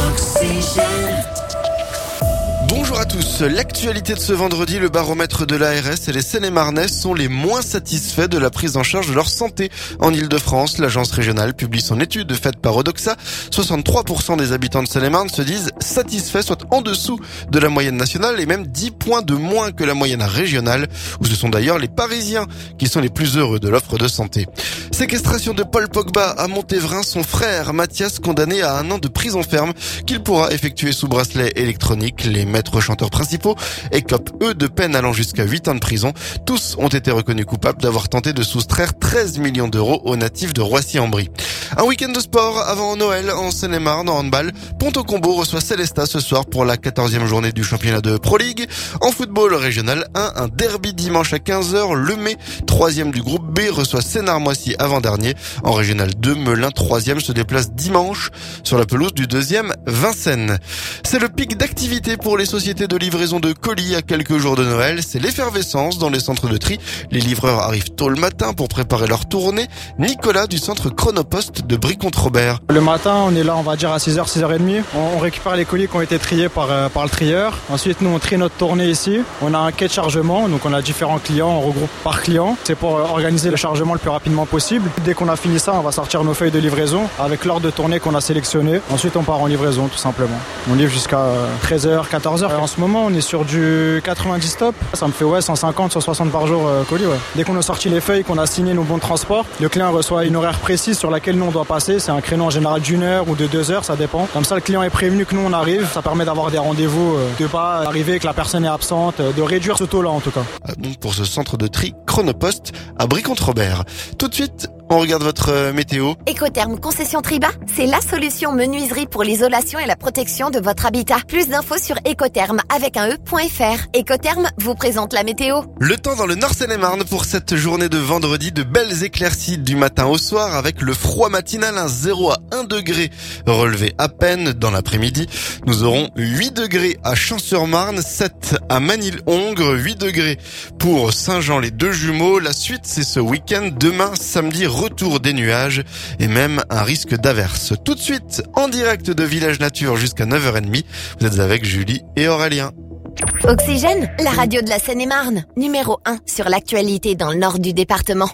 Bonjour à tous. L'actualité de ce vendredi, le baromètre de l'A R S et les Seine-et-Marnais sont les moins satisfaits de la prise en charge de leur santé. En Ile-de-France, l'agence régionale publie son étude faite par Odoxa. soixante-trois pour cent des habitants de Seine-et-Marne se disent satisfaits, soit en dessous de la moyenne nationale et même dix points de moins que la moyenne régionale, où ce sont d'ailleurs les Parisiens qui sont les plus heureux de l'offre de santé. Séquestration de Paul Pogba à Montévrain, son frère Mathias condamné à un an de prison ferme qu'il pourra effectuer sous bracelet électronique. Les maîtres chanteurs principaux écopent eux de peine allant jusqu'à huit ans de prison. Tous ont été reconnus coupables d'avoir tenté de soustraire treize millions d'euros aux natifs de Roissy-en-Brie. Un week-end de sport avant Noël en Seine-et-Marne en handball. Ponto-Combo reçoit Célestat ce soir pour la quatorzième journée du championnat de Pro League. En football régional un, un derby dimanche à quinze heures. Le Mai, troisième du groupe B, reçoit Sénart-Moissy avant-dernier. En régional deux, Melun, troisième, se déplace dimanche sur la pelouse du deuxième Vincennes. C'est le pic d'activité pour les sociétés de livraison de colis à quelques jours de Noël. C'est l'effervescence dans les centres de tri. Les livreurs arrivent tôt le matin pour préparer leur tournée. Nicolas du centre Chronopost de Brie-Comte-Robert. Le matin, on est là, on va dire à six heures, six heures trente. On récupère les colis qui ont été triés par, euh, par le trieur. Ensuite, nous, on trie notre tournée ici. On a un quai de chargement, donc on a différents clients, on regroupe par client. C'est pour euh, organiser le chargement le plus rapidement possible. Dès qu'on a fini ça, on va sortir nos feuilles de livraison avec l'ordre de tournée qu'on a sélectionné. Ensuite, on part en livraison, tout simplement. On livre jusqu'à euh, treize heures, quatorze heures. En ce moment, on est sur du quatre-vingt-dix stops. Ça me fait ouais, cent cinquante, cent soixante par jour euh, colis. Ouais. Dès qu'on a sorti les feuilles, qu'on a signé nos bons de transport, le client reçoit une horaire précise sur laquelle nous on doit passer. C'est un créneau en général d'une heure ou de deux heures, ça dépend. Comme ça, le client est prévenu que nous on arrive. Ça permet d'avoir des rendez-vous, euh, de pas arriver que la personne est absente, euh, de réduire ce taux-là en tout cas. Donc pour ce centre de tri Chronopost à Brie-Comte-Robert. Tout de suite, on regarde votre euh, météo. Écotherme Concession Triba, c'est la solution menuiserie pour l'isolation et la protection de votre habitat. Plus d'infos sur écotherme avec un e.fr. Écotherme vous présente la météo. Le temps dans le Nord Seine-et-Marne pour cette journée de vendredi, de belles éclaircies du matin au soir avec le froid matinal, un zéro à un degré relevé à peine dans l'après-midi. Nous aurons huit degrés à Champs-sur-Marne, sept à Manille-Hongre, huit degrés pour Saint-Jean-les-Deux-Jumeaux. La suite, c'est ce week-end. Demain, samedi, retour des nuages et même un risque d'averse. Tout de suite, en direct de Village Nature jusqu'à neuf heures trente, vous êtes avec Julie et Aurélien. Oxygène, la radio de la Seine-et-Marne, numéro un sur l'actualité dans le nord du département.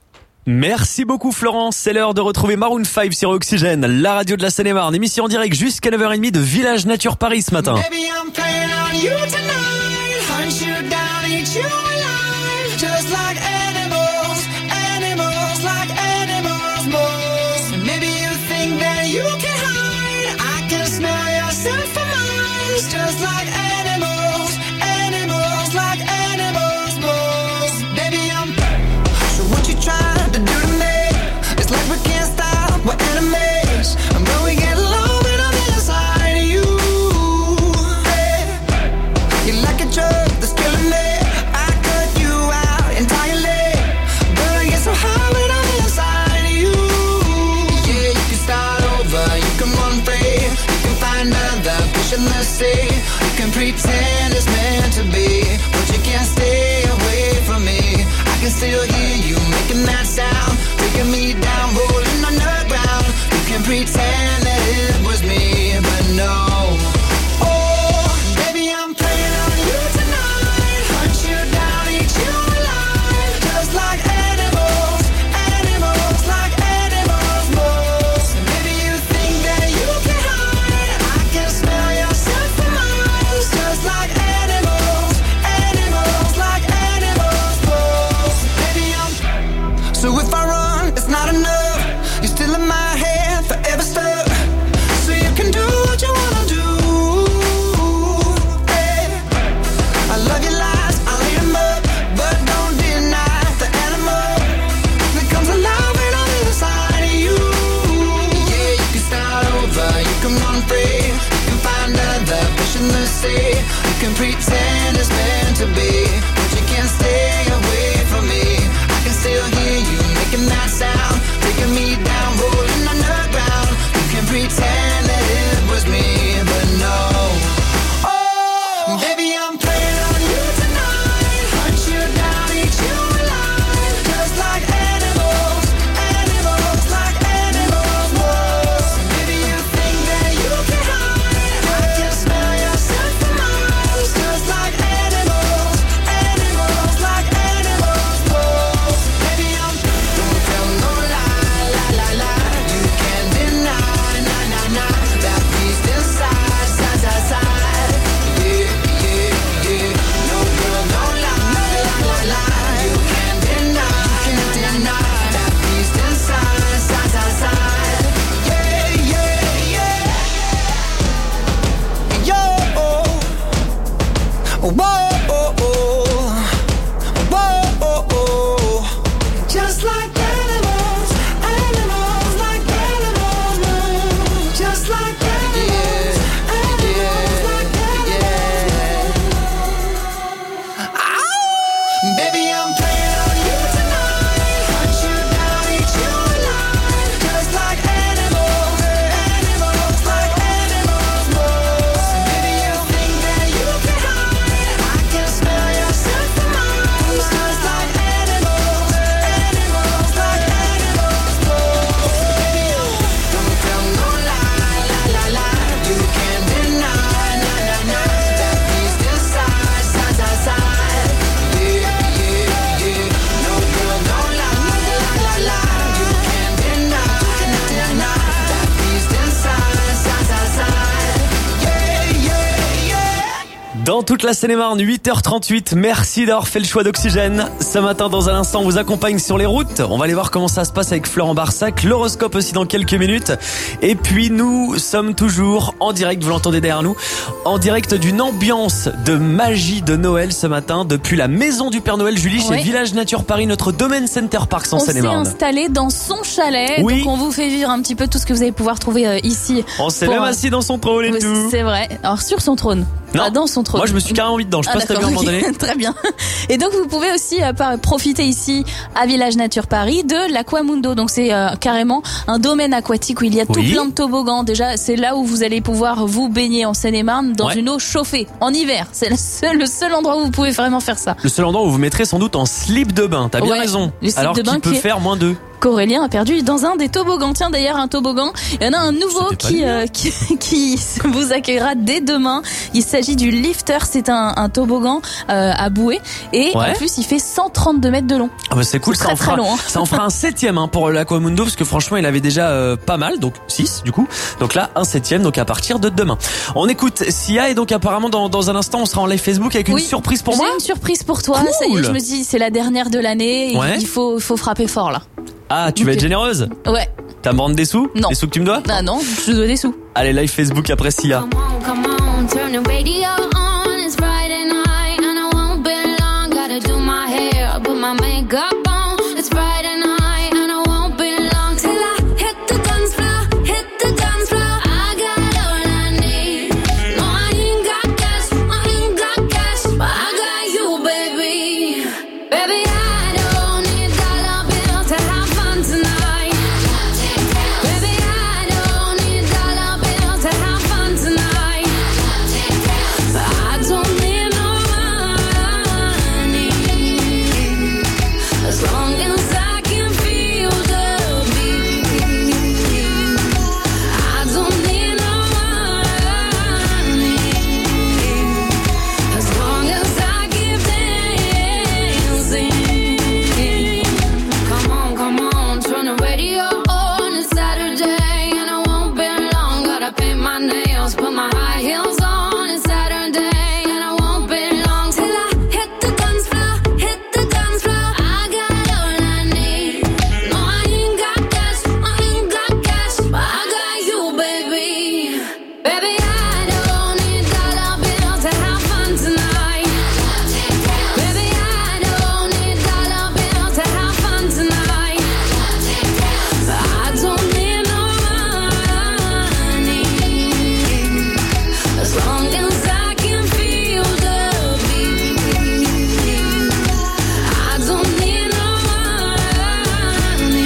Merci beaucoup Florence, c'est l'heure de retrouver Maroon cinq sur Oxygène, la radio de la Seine-et-Marne, émission en direct jusqu'à neuf heures trente de Village Nature Paris ce matin. Baby, I'm playing on you tonight. Hunt you down, eat you alive. Just like animals, animals, like animals, moles. Maybe you think that you can hide. I can smell yourself from miles. Just like animals, animals, like animals, moles. Baby, I'm so what you trying to do to me? It's like we can't stop, we're enemies. But we get along when I'm inside of you. Hey, you're like a drug that's killing me. I cut you out entirely. But I get so high when I'm inside of you. Yeah, you can start over, you can run free. You can find other fish in the sea. You can pretend it's meant to be, but you can't stay away from me. I can still hear you making that sound, taking me down, rolling on the ground. You can pretend that it was me, but no. Oh, baby, I'm playing on you tonight. Hunt you down, eat you alive. Just like animals, animals, like animals, moles. Maybe you think that you can hide. I can smell yourself from miles. Just like animals, animals, like animals, moles. Baby, I'm so if I run, it's not enough. You're still in my head, forever stuck. So you can do what you wanna do. Hey, I love your lies, I'll eat 'em up, but don't deny the animal that comes alive when I'm inside of you. Yeah, you can start over, you can run free. You can find other fish in the sea. You can pretend it's meant to be, but you can't stay away from me. I can still hear you making that sound, taking me down, rolling on the ground. You can pretend that it was me, but no. Oh, baby, I'm playing on you tonight. Hunt you down, eat you alive. Just like animals, animals, like animals, moles. Maybe you think that you can hide. I can smell yourself from miles. Just like animals, animals, Dans toute la Seine-et-Marne, huit heures trente-huit. Merci d'avoir fait le choix d'Oxygène. Ce matin, dans un instant, on vous accompagne sur les routes. On va aller voir comment ça se passe avec Florent Barsac. L'horoscope aussi dans quelques minutes. Et puis, nous sommes toujours en direct, vous l'entendez derrière nous, en direct d'une ambiance de magie de Noël ce matin, depuis la maison du Père Noël, Julie, chez Oui. Village Nature Paris, notre domaine Center Park en On s'est Seine-et-Marne. installé dans son chalet, Oui. donc on vous fait vivre un petit peu tout ce que vous allez pouvoir trouver euh, ici. On s'est Pour, même euh, assis dans son trône et oui, tout. C'est vrai. Alors sur son trône. Non. Pas dans son trône. Moi, je me suis carrément mis dedans. Je Ah, passe très bien à un moment d'accord, donné. ok. Très bien. Et donc vous pouvez aussi euh, par- profiter ici à Village Nature Paris de l'Aquamundo. Donc c'est euh, carrément un domaine aquatique où il y a tout Oui. plein de toboggans. Déjà c'est là où vous allez pouvoir vous baigner en Seine-et-Marne dans Ouais. une eau chauffée en hiver. C'est le seul, le seul endroit où vous pouvez vraiment faire ça. Le seul endroit où vous mettrez sans doute en slip de bain. T'as bien Ouais, raison. le slip Alors de bain qu'il peut qui est- faire moins deux. qu'Aurélien a perdu dans un des toboggans. Tiens d'ailleurs un toboggan, il y en a un nouveau C'était pas qui, lui, euh, qui qui vous accueillera dès demain. Il s'agit du Lifter, c'est un, un toboggan euh, à bouée et Ouais. en plus il fait cent trente-deux mètres de long. Ah bah c'est cool, C'est ça très, en, fera, très long, hein. ça en fera un septième hein, pour l'Aquamundo parce que franchement il avait déjà euh, pas mal, donc six du coup. Donc là un septième, donc à partir de demain. On écoute Sia et donc apparemment dans, dans un instant on sera en live Facebook avec une Oui, surprise pour j'ai moi. une surprise pour toi. Cool. Ça y est, je me dis c'est la dernière de l'année. et Ouais. Il faut il faut frapper fort là. Ah tu vas Ok. être généreuse. Ouais. T'as me rendre des sous? Non. Des sous que tu me dois? Ah non, je dois des sous. Allez live Facebook après Sia. Come on, come on, turn the radio on. It's Friday night and I won't be long. Gotta do my hair, put my makeup on. It's Friday night and I won't be long till I hit the dance floor, hit the dance floor. I got all I need. No, I ain't got cash, I ain't got cash, but I got you, baby. Baby, I don't need dollar bills to have fun tonight. Baby, I don't need dollar bills to have fun tonight. I don't need no money as long as I can feel the beat. I don't need no money as long as I keep dancing. Come on, come on, turn the radio on. It's Saturday and I won't be long. Gotta paint my nails, put my high heels on. It's Saturday and I won't be long till I hit the dance floor, hit the dance floor. I got all I need. No, I ain't got cash, I ain't got cash, but I got you, baby. Baby, I don't need dollar bills to have fun tonight. Baby, I don't need dollar bills to have fun tonight. I don't need no money as long as I can feel the beat. I don't need no money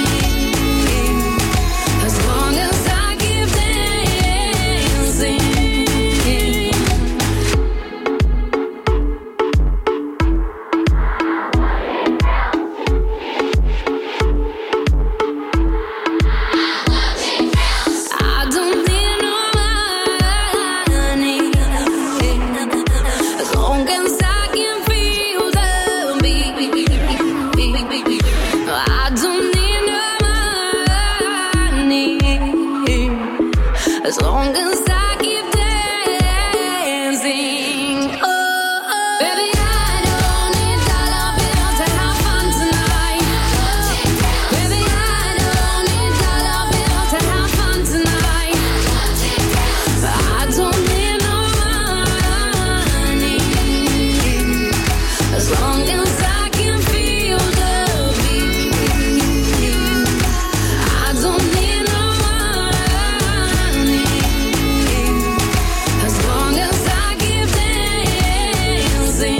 as long as I keep dancing. I don't need no money as long as I can feel the beat. I don't need no money as long as I keep dancing. Oh, oh. Baby, I don't need dollar bills to have fun tonight. Baby, I don't need dollar bills to have fun tonight. I don't need no money as long as I can feel the beat. I don't need no money as long as I keep dancing.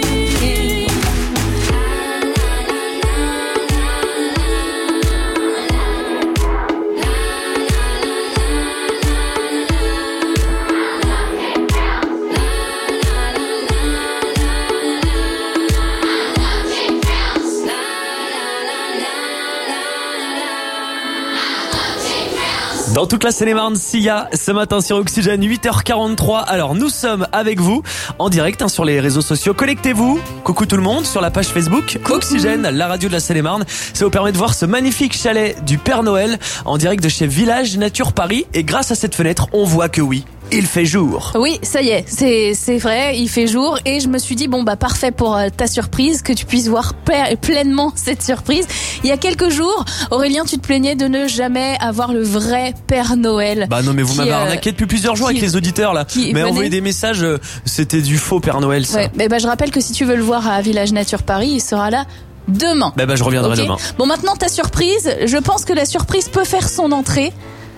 Dans toute la Seine-et-Marne, Sia, ce matin sur Oxygène, huit heures quarante-trois. Alors, nous sommes avec vous en direct hein, sur les réseaux sociaux. Connectez-vous. Coucou tout le monde sur la page Facebook Oxygène, la radio de la Seine-et-Marne. Ça vous permet de voir ce magnifique chalet du Père Noël en direct de chez Village Nature Paris. Et grâce à cette fenêtre, on voit que oui, Il fait jour. Oui, ça y est, c'est c'est vrai, il fait jour et je me suis dit bon bah parfait pour euh, ta surprise, que tu puisses voir pe- pleinement cette surprise. Il y a quelques jours, Aurélien, tu te plaignais de ne jamais avoir le vrai Père Noël. Bah non mais vous qui, m'avez euh, arnaqué depuis plusieurs jours qui- avec les auditeurs là. qui Mais venait- envoyé des messages, euh, c'était du faux Père Noël ça. Ouais, mais bah je rappelle que si tu veux le voir à Village Nature Paris, il sera là demain. Bah bah je reviendrai Ok. demain. Bon maintenant ta surprise, je pense que la surprise peut faire son entrée.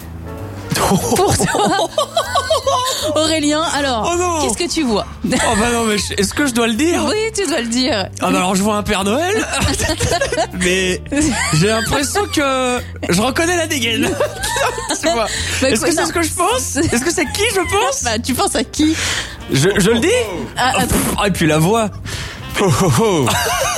Pour toi, Aurélien, alors, Oh non. qu'est-ce que tu vois? Oh bah non mais je- est-ce que je dois le dire? Oui, tu dois le dire. Ah bah alors je vois un Père Noël, mais j'ai l'impression que je reconnais la dégaine. Tu vois. Bah, Est-ce que non. c'est ce que je pense? Est-ce que c'est qui je pense? Bah, tu penses à qui? Je, je le dis? Ah, Ah, attends. pff, ah, et puis la voix. Oh, oh, oh.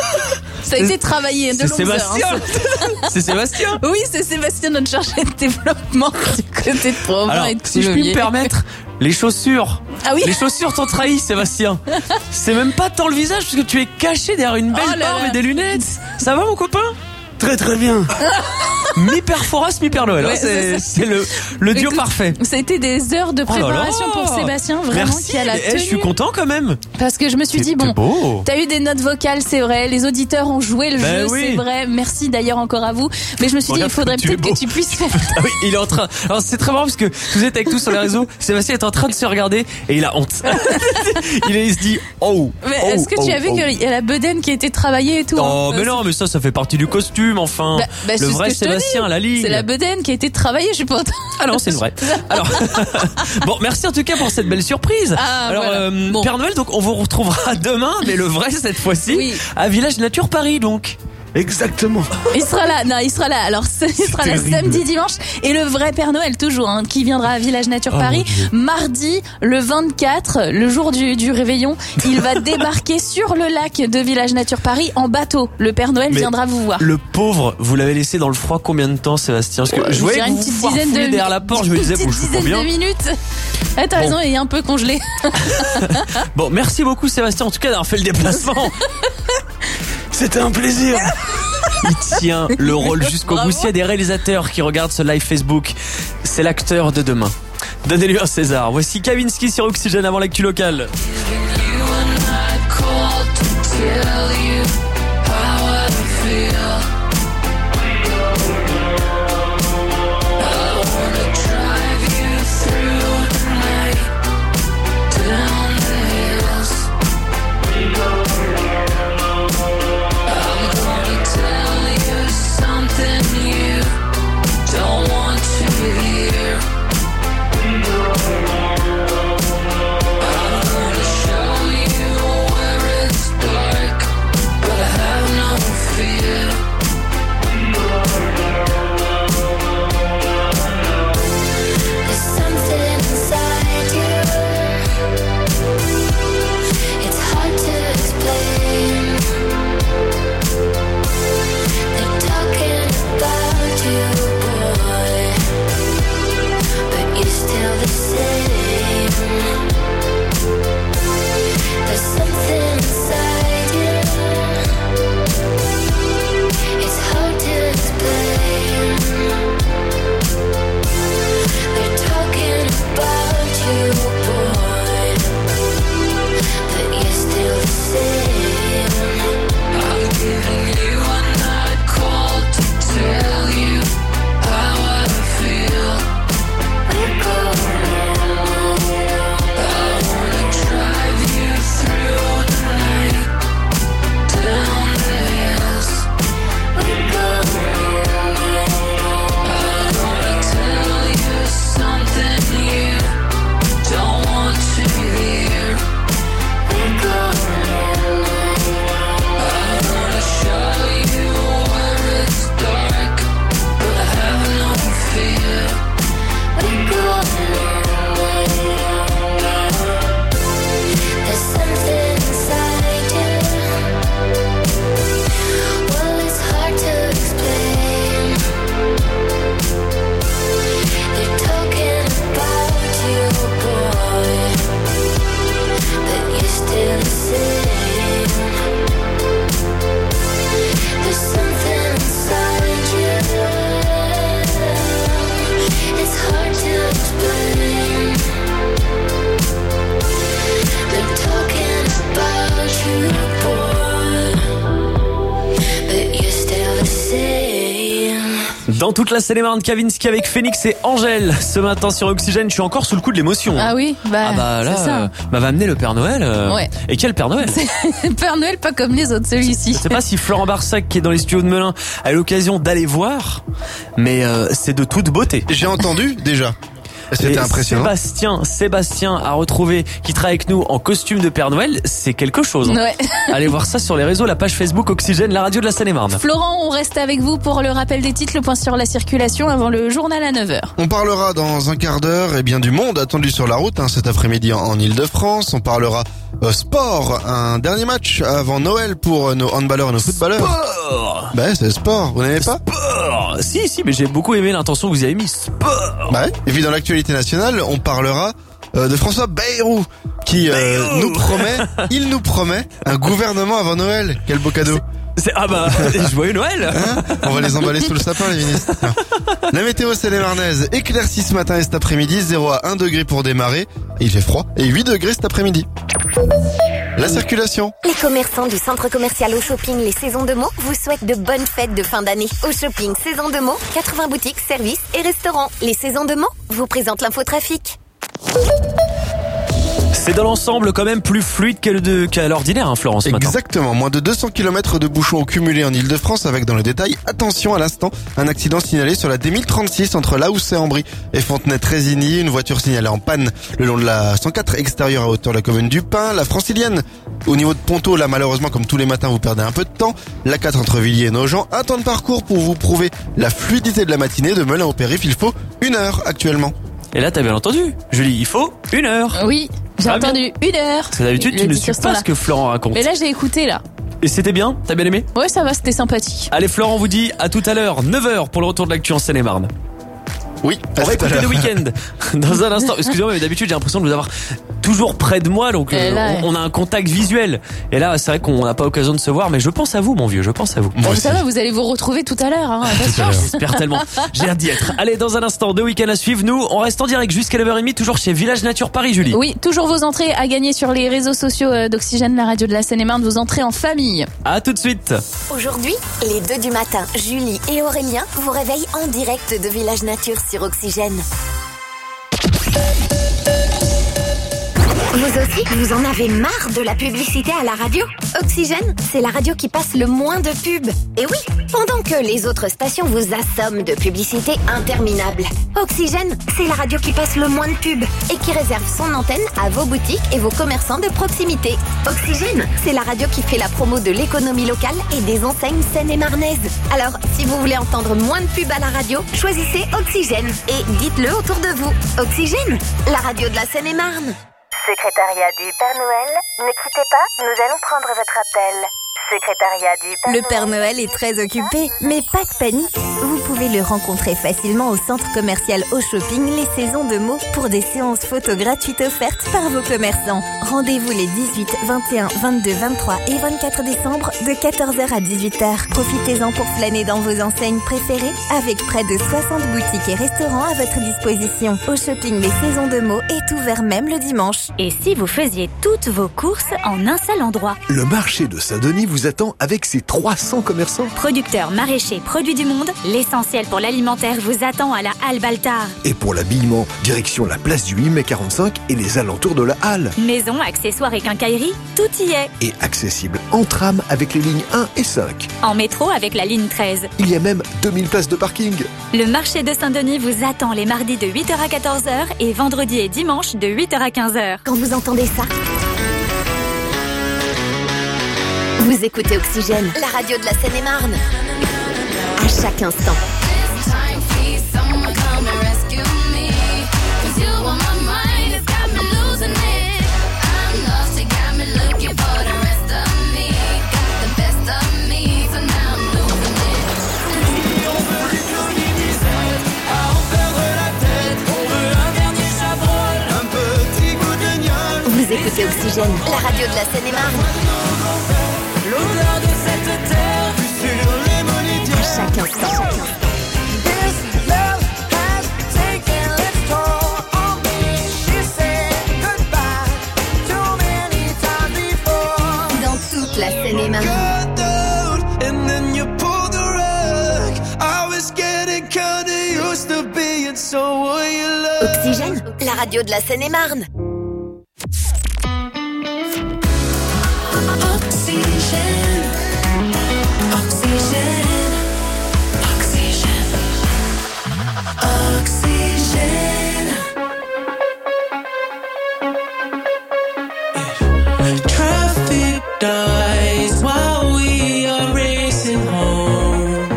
Ça a été travaillé de C'est longues heures. Sébastien. hein. C'est Sébastien. Oui, c'est Sébastien, notre chargé de développement du côté de Provins Alors, et de si je puis me Coulommiers. permettre, les chaussures. Ah oui. Les chaussures t'ont trahi, Sébastien. C'est même pas tant le visage parce que tu es caché derrière une belle Oh là barbe là. et des lunettes. Ça va mon copain? Très très bien. Mi-Père Foras, mi-Père Noël. hein, Ouais, c'est, c'est ça. c'est le, le duo Écoute, parfait. Ça a été des heures de Oh là là. préparation pour Sébastien, vraiment, Merci. qui a la Eh, tenue. je suis content quand même. Parce que je me suis C'est- dit, c'est bon, beau. t'as eu des notes vocales, c'est vrai, les auditeurs ont joué le Ben jeu, oui. c'est vrai, merci d'ailleurs encore à vous. Mais je me suis dit, Regarde il faudrait comme tu es peut-être beau. que tu puisses faire... Ah oui, il est en train. Alors c'est très marrant parce que vous êtes avec tous sur les réseaux. Sébastien est en train de se regarder et il a honte. il, est- il se dit oh. Mais oh, est-ce que tu oh, as vu oh. qu'il y a la bedaine qui a été travaillée et tout? Oh hein mais non mais ça ça fait partie du costume enfin. Bah, bah, c'est le ce vrai que je te Sébastien dis. la ligne. C'est la bedaine qui a été travaillée, je suis pas... Ah non c'est vrai. Alors bon merci en tout cas pour cette belle surprise. Ah, Alors voilà. euh, Bon. Père Noël donc on vous retrouvera demain mais le vrai cette fois-ci Oui. à Village Nature Paris donc. Exactement. Il sera là, non, il sera là. Alors, ce- il sera là terrible. samedi, dimanche. Et le vrai Père Noël, toujours, hein, qui viendra à Village Nature Oh, Paris. mon Dieu. Mardi, le vingt-quatre, le jour du, du réveillon, il va débarquer sur le lac de Village Nature Paris en bateau. Le Père Noël Mais viendra vous voir. Le pauvre, vous l'avez laissé dans le froid combien de temps, Sébastien? Parce que Ouais, je voyais je que dirais vous une petite vous dizaine de farfouillez derrière la porte, je me disais, Une bon, petite je comprends dizaine bien. de minutes. Ah, t'as Bon. raison, il est un peu congelé. Bon, merci beaucoup Sébastien, en tout cas d'avoir fait le déplacement. C'était un plaisir. Il tient le rôle jusqu'au Bravo. bout. S'il y a des réalisateurs qui regardent ce live Facebook, c'est l'acteur de demain. Donnez-lui un César. Voici Kavinsky sur Oxygène avant l'actu locale. Show you where it's dark, but Dans toute la Seine-et-Marne, Kavinsky avec Phoenix et Angèle. Ce matin sur Oxygène, je suis encore sous le coup de l'émotion. Ah oui, bah, ah bah là, c'est ça. euh, m'avait amené le Père Noël. euh, Ouais. Et quel Père Noël? C'est Père Noël pas comme les autres, celui-ci. Je sais pas si Florent Barsac, qui est dans les studios de Melun, a eu l'occasion d'aller voir, mais euh, c'est de toute beauté. J'ai entendu déjà. C'était Et impressionnant. Sébastien, Sébastien a retrouvé, qui travaille avec nous en costume de Père Noël, c'est quelque chose. hein. Ouais. Allez voir ça sur les réseaux, la page Facebook Oxygène, la radio de la Seine-et-Marne. Florent, on reste avec vous pour le rappel des titres, le point sur la circulation avant le journal à neuf heures. On parlera dans un quart d'heure eh bien du monde attendu sur la route hein, cet après-midi en, en Ile-de-France. On parlera euh, sport, un dernier match avant Noël pour euh, nos handballeurs et nos footballeurs. Sport Bah c'est sport, vous n'aimez pas? Sport Si, si, mais j'ai beaucoup aimé l'intention que vous avez mis. Sport Bah ouais. Et puis dans l'actualité nationale, on parlera euh, de François Bayrou qui euh, Bayrou. nous promet, il nous promet un gouvernement avant Noël. Quel beau cadeau. C'est, ah bah, joyeux Noël Hein, on va les emballer sous le sapin, les ministres. La météo Seine-et-Marnaise éclaircie ce matin et cet après-midi, zéro à un degré pour démarrer. Et il fait froid. Et huit degrés cet après-midi. La circulation. Les commerçants du centre commercial Au Shopping Les Saisons de Meaux vous souhaitent de bonnes fêtes de fin d'année. Au Shopping Saison de Meaux, quatre-vingts boutiques, services et restaurants. Les Saisons de Meaux vous présentent l'infotrafic. C'est dans l'ensemble quand même plus fluide qu'à le- qu'à l'ordinaire, hein, Florence, ce matin. Exactement, moins de deux cents kilomètres de bouchons cumulés en Ile-de-France avec dans le détail, attention à l'instant, un accident signalé sur la D mille trente-six entre Laousset-en-Brie et Fontenay-Trésigny, une voiture signalée en panne le long de la cent quatre extérieure à hauteur de la commune du Pin, la Francilienne. Au niveau de Ponto, là malheureusement comme tous les matins vous perdez un peu de temps, la quatre entre Villiers et Nogent, un temps de parcours pour vous prouver la fluidité de la matinée de Melun au Périph', il faut une heure actuellement. Et là, t'as bien entendu, Julie, il faut une heure. Oui, j'ai Ah, bien. entendu une heure. Parce que d'habitude, Il tu a ne dit suis sur ce pas temps-là. ce que Florent raconte. Mais là, j'ai écouté, là. Et c'était bien? T'as bien aimé? Ouais, ça va, c'était sympathique. Allez, Florent vous dit à tout à l'heure, neuf heures pour le retour de l'actu en Seine-et-Marne. Oui, On va écouter le week-end dans un instant. Excusez-moi, mais d'habitude j'ai l'impression de vous avoir toujours près de moi, donc Et euh, là, on, on a un contact visuel. Et là, c'est vrai qu'on n'a pas l'occasion de se voir, mais je pense à vous, mon vieux, je pense à vous. Bon, ça va, vous allez vous retrouver tout à l'heure, hein, attention. J'espère tellement. J'ai hâte d'y être. Allez, dans un instant, deux week-ends à suivre. Nous, on reste en direct jusqu'à neuf heures trente, toujours chez Village Nature Paris, Julie. Oui, toujours vos entrées à gagner sur les réseaux sociaux euh, d'Oxygène, la radio de la Seine-et-Marne, vos entrées en famille. À tout de suite. Aujourd'hui, les deux du matin, Julie et Aurélien vous réveillent en direct de Village Nature sur Oxygène. Vous aussi, vous en avez marre de la publicité à la radio? Oxygène, c'est la radio qui passe le moins de pubs. Et oui, pendant que les autres stations vous assomment de publicité interminable. Oxygène, c'est la radio qui passe le moins de pubs et qui réserve son antenne à vos boutiques et vos commerçants de proximité. Oxygène, c'est la radio qui fait la promo de l'économie locale et des enseignes seine-et-marnaises. Alors, si vous voulez entendre moins de pubs à la radio, choisissez Oxygène et dites-le autour de vous. Oxygène, la radio de la Seine-et-Marne. Secrétariat du Père Noël, ne quittez pas, nous allons prendre votre appel. Secrétariat du Père Le Père Noël est très occupé, mais pas de panique. Vous pouvez le rencontrer facilement au centre commercial Au Shopping Les Saisons de Meaux pour des séances photos gratuites offertes par vos commerçants. Rendez-vous les dix-huit, vingt et un, vingt-deux, vingt-trois et vingt-quatre décembre de quatorze heures à dix-huit heures. Profitez-en pour flâner dans vos enseignes préférées avec près de soixante boutiques et restaurants à votre disposition. Au Shopping Les Saisons de Meaux est ouvert même le dimanche. Et si vous faisiez toutes vos courses en un seul endroit? Le marché de Saint-Denis vous attend avec ses trois cents commerçants. Producteurs, maraîchers, produits du monde, l'essentiel pour l'alimentaire vous attend à la Halle Baltard. Et pour l'habillement, direction la place du huit mai quarante-cinq et les alentours de la halle. Maison, accessoires et quincaillerie, tout y est. Et accessible en tram avec les lignes un et cinq. En métro avec la ligne treize. Il y a même deux mille places de parking. Le marché de Saint-Denis vous attend les mardis de huit heures à quatorze heures et vendredi et dimanche de huit heures à quinze heures. Quand vous entendez ça, vous écoutez Oxygène, la radio de la Seine-et-Marne. À chaque instant. Vous écoutez Oxygène, la radio de la Seine-et-Marne. L'odeur de cette terre vue sur les moniteurs. À chaque instant, chaque instant. This love has taken its toll on me. She said goodbye too many times before. Dans toute la Seine-et-Marne. Got out and then you pulled the rug. I was getting la radio de la Seine-et-Marne. Oxygène, oxygène, oxygène, oxygène. Traffic dies while we are racing home.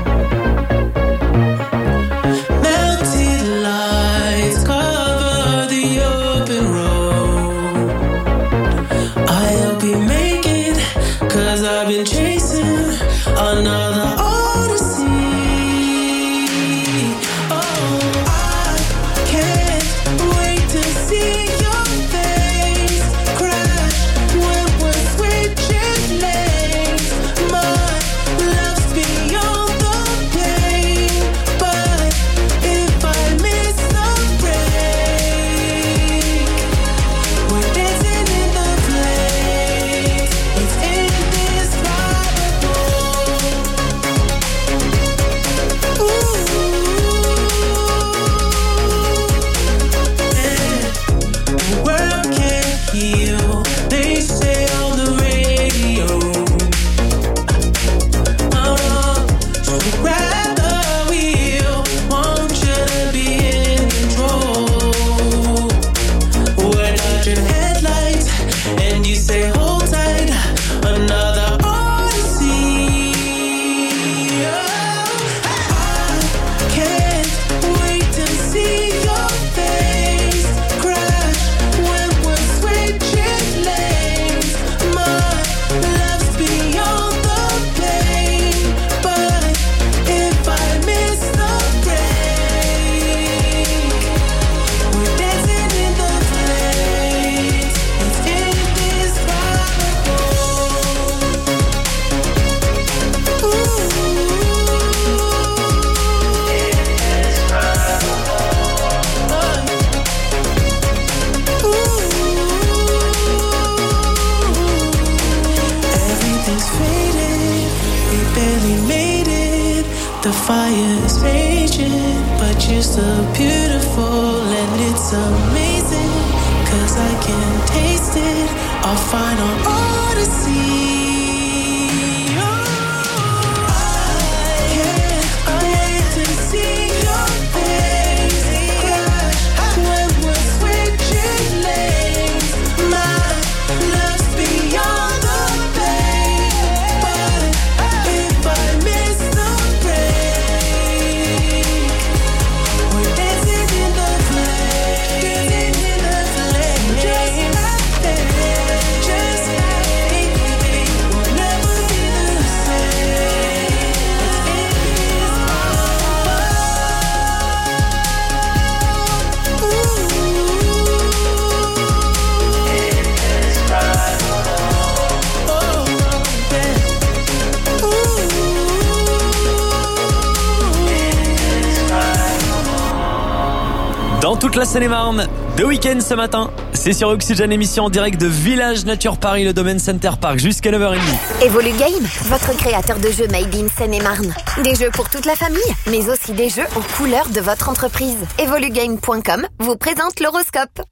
Melted lights cover the open road. I'll be making, cause I've been chasing another odyssey. Oh, I can't wait to see your face crash when we're switching lanes. My love's beyond the pain, but if I miss the break, we're dancing in the place. It's indescribable. Ooh, and the world can't heal, they say on the radio. Oh no, so grab the wheel, want you to be in control. We're dodging headlights, and you say hold tight, another odyssey. Oh, I can't wait to see your face crash when we're switching lanes. My love's beyond the pain, but if I miss the break, we're dancing in the place. It's indescribable. Ooh, everything's faded, we barely made it. The fire's raging, but you're still beautiful, and it's amazing, cause I can taste it, our final odyssey. Oh, I can't wait to see your face crash when we're switching lanes. My love's beyond the pain, but if I miss the break, we're dancing in the flame, dancing in the flame, just like that, just like we'll never be the same. Dans toute la Seine-et-Marne, The Weeknd ce matin. C'est sur Oxygène, émission en direct de Village Nature Paris, le domaine Center Park, jusqu'à neuf heures trente. Evolu Game, votre créateur de jeux made in Seine-et-Marne. Des jeux pour toute la famille, mais aussi des jeux aux couleurs de votre entreprise. evolugame point com vous présente l'horoscope.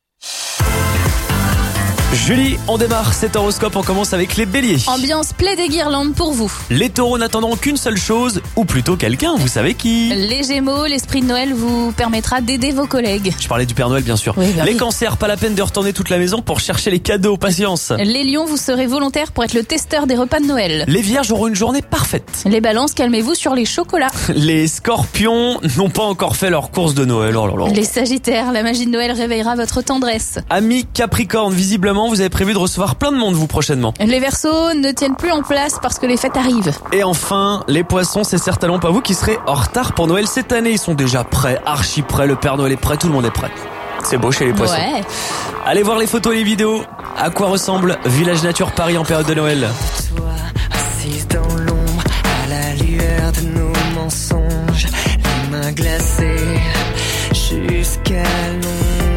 Julie, on démarre cet horoscope, on commence avec les béliers. Ambiance plaid et guirlande pour vous. Les taureaux n'attendront qu'une seule chose, ou plutôt quelqu'un, vous savez qui. Les gémeaux, l'esprit de Noël vous permettra d'aider vos collègues. Je parlais du Père Noël bien sûr. Oui, bah les oui. cancers, pas la peine de retourner toute la maison pour chercher les cadeaux, patience. Les lions, vous serez volontaires pour être le testeur des repas de Noël. Les vierges auront une journée parfaite. Les balances, calmez-vous sur les chocolats. Les scorpions n'ont pas encore fait leur course de Noël, oh là là. Les sagittaires, la magie de Noël réveillera votre tendresse. Amis capricorne, visiblement vous avez prévu de recevoir plein de monde vous prochainement. Les verseaux ne tiennent plus en place parce que les fêtes arrivent. Et enfin, les poissons, c'est certainement pas vous qui serez en retard pour Noël cette année. Ils sont déjà prêts, archi prêts, le Père Noël est prêt, tout le monde est prêt. C'est beau chez les poissons. Ouais. Allez voir les photos et les vidéos. À quoi ressemble Village Nature Paris en période de Noël. Toi, assise dans l'ombre, à la lueur de nos mensonges, les mains glacées jusqu'à l'ongle.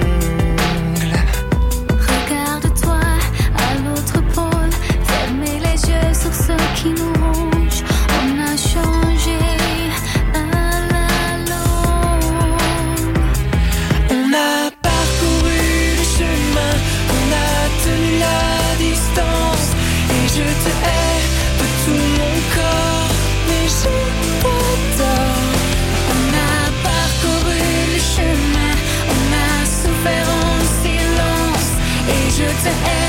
Regarde-toi à l'autre pôle, fermez les yeux sur ce qui nous ronge. On a changé à la longue. On a parcouru je te hais.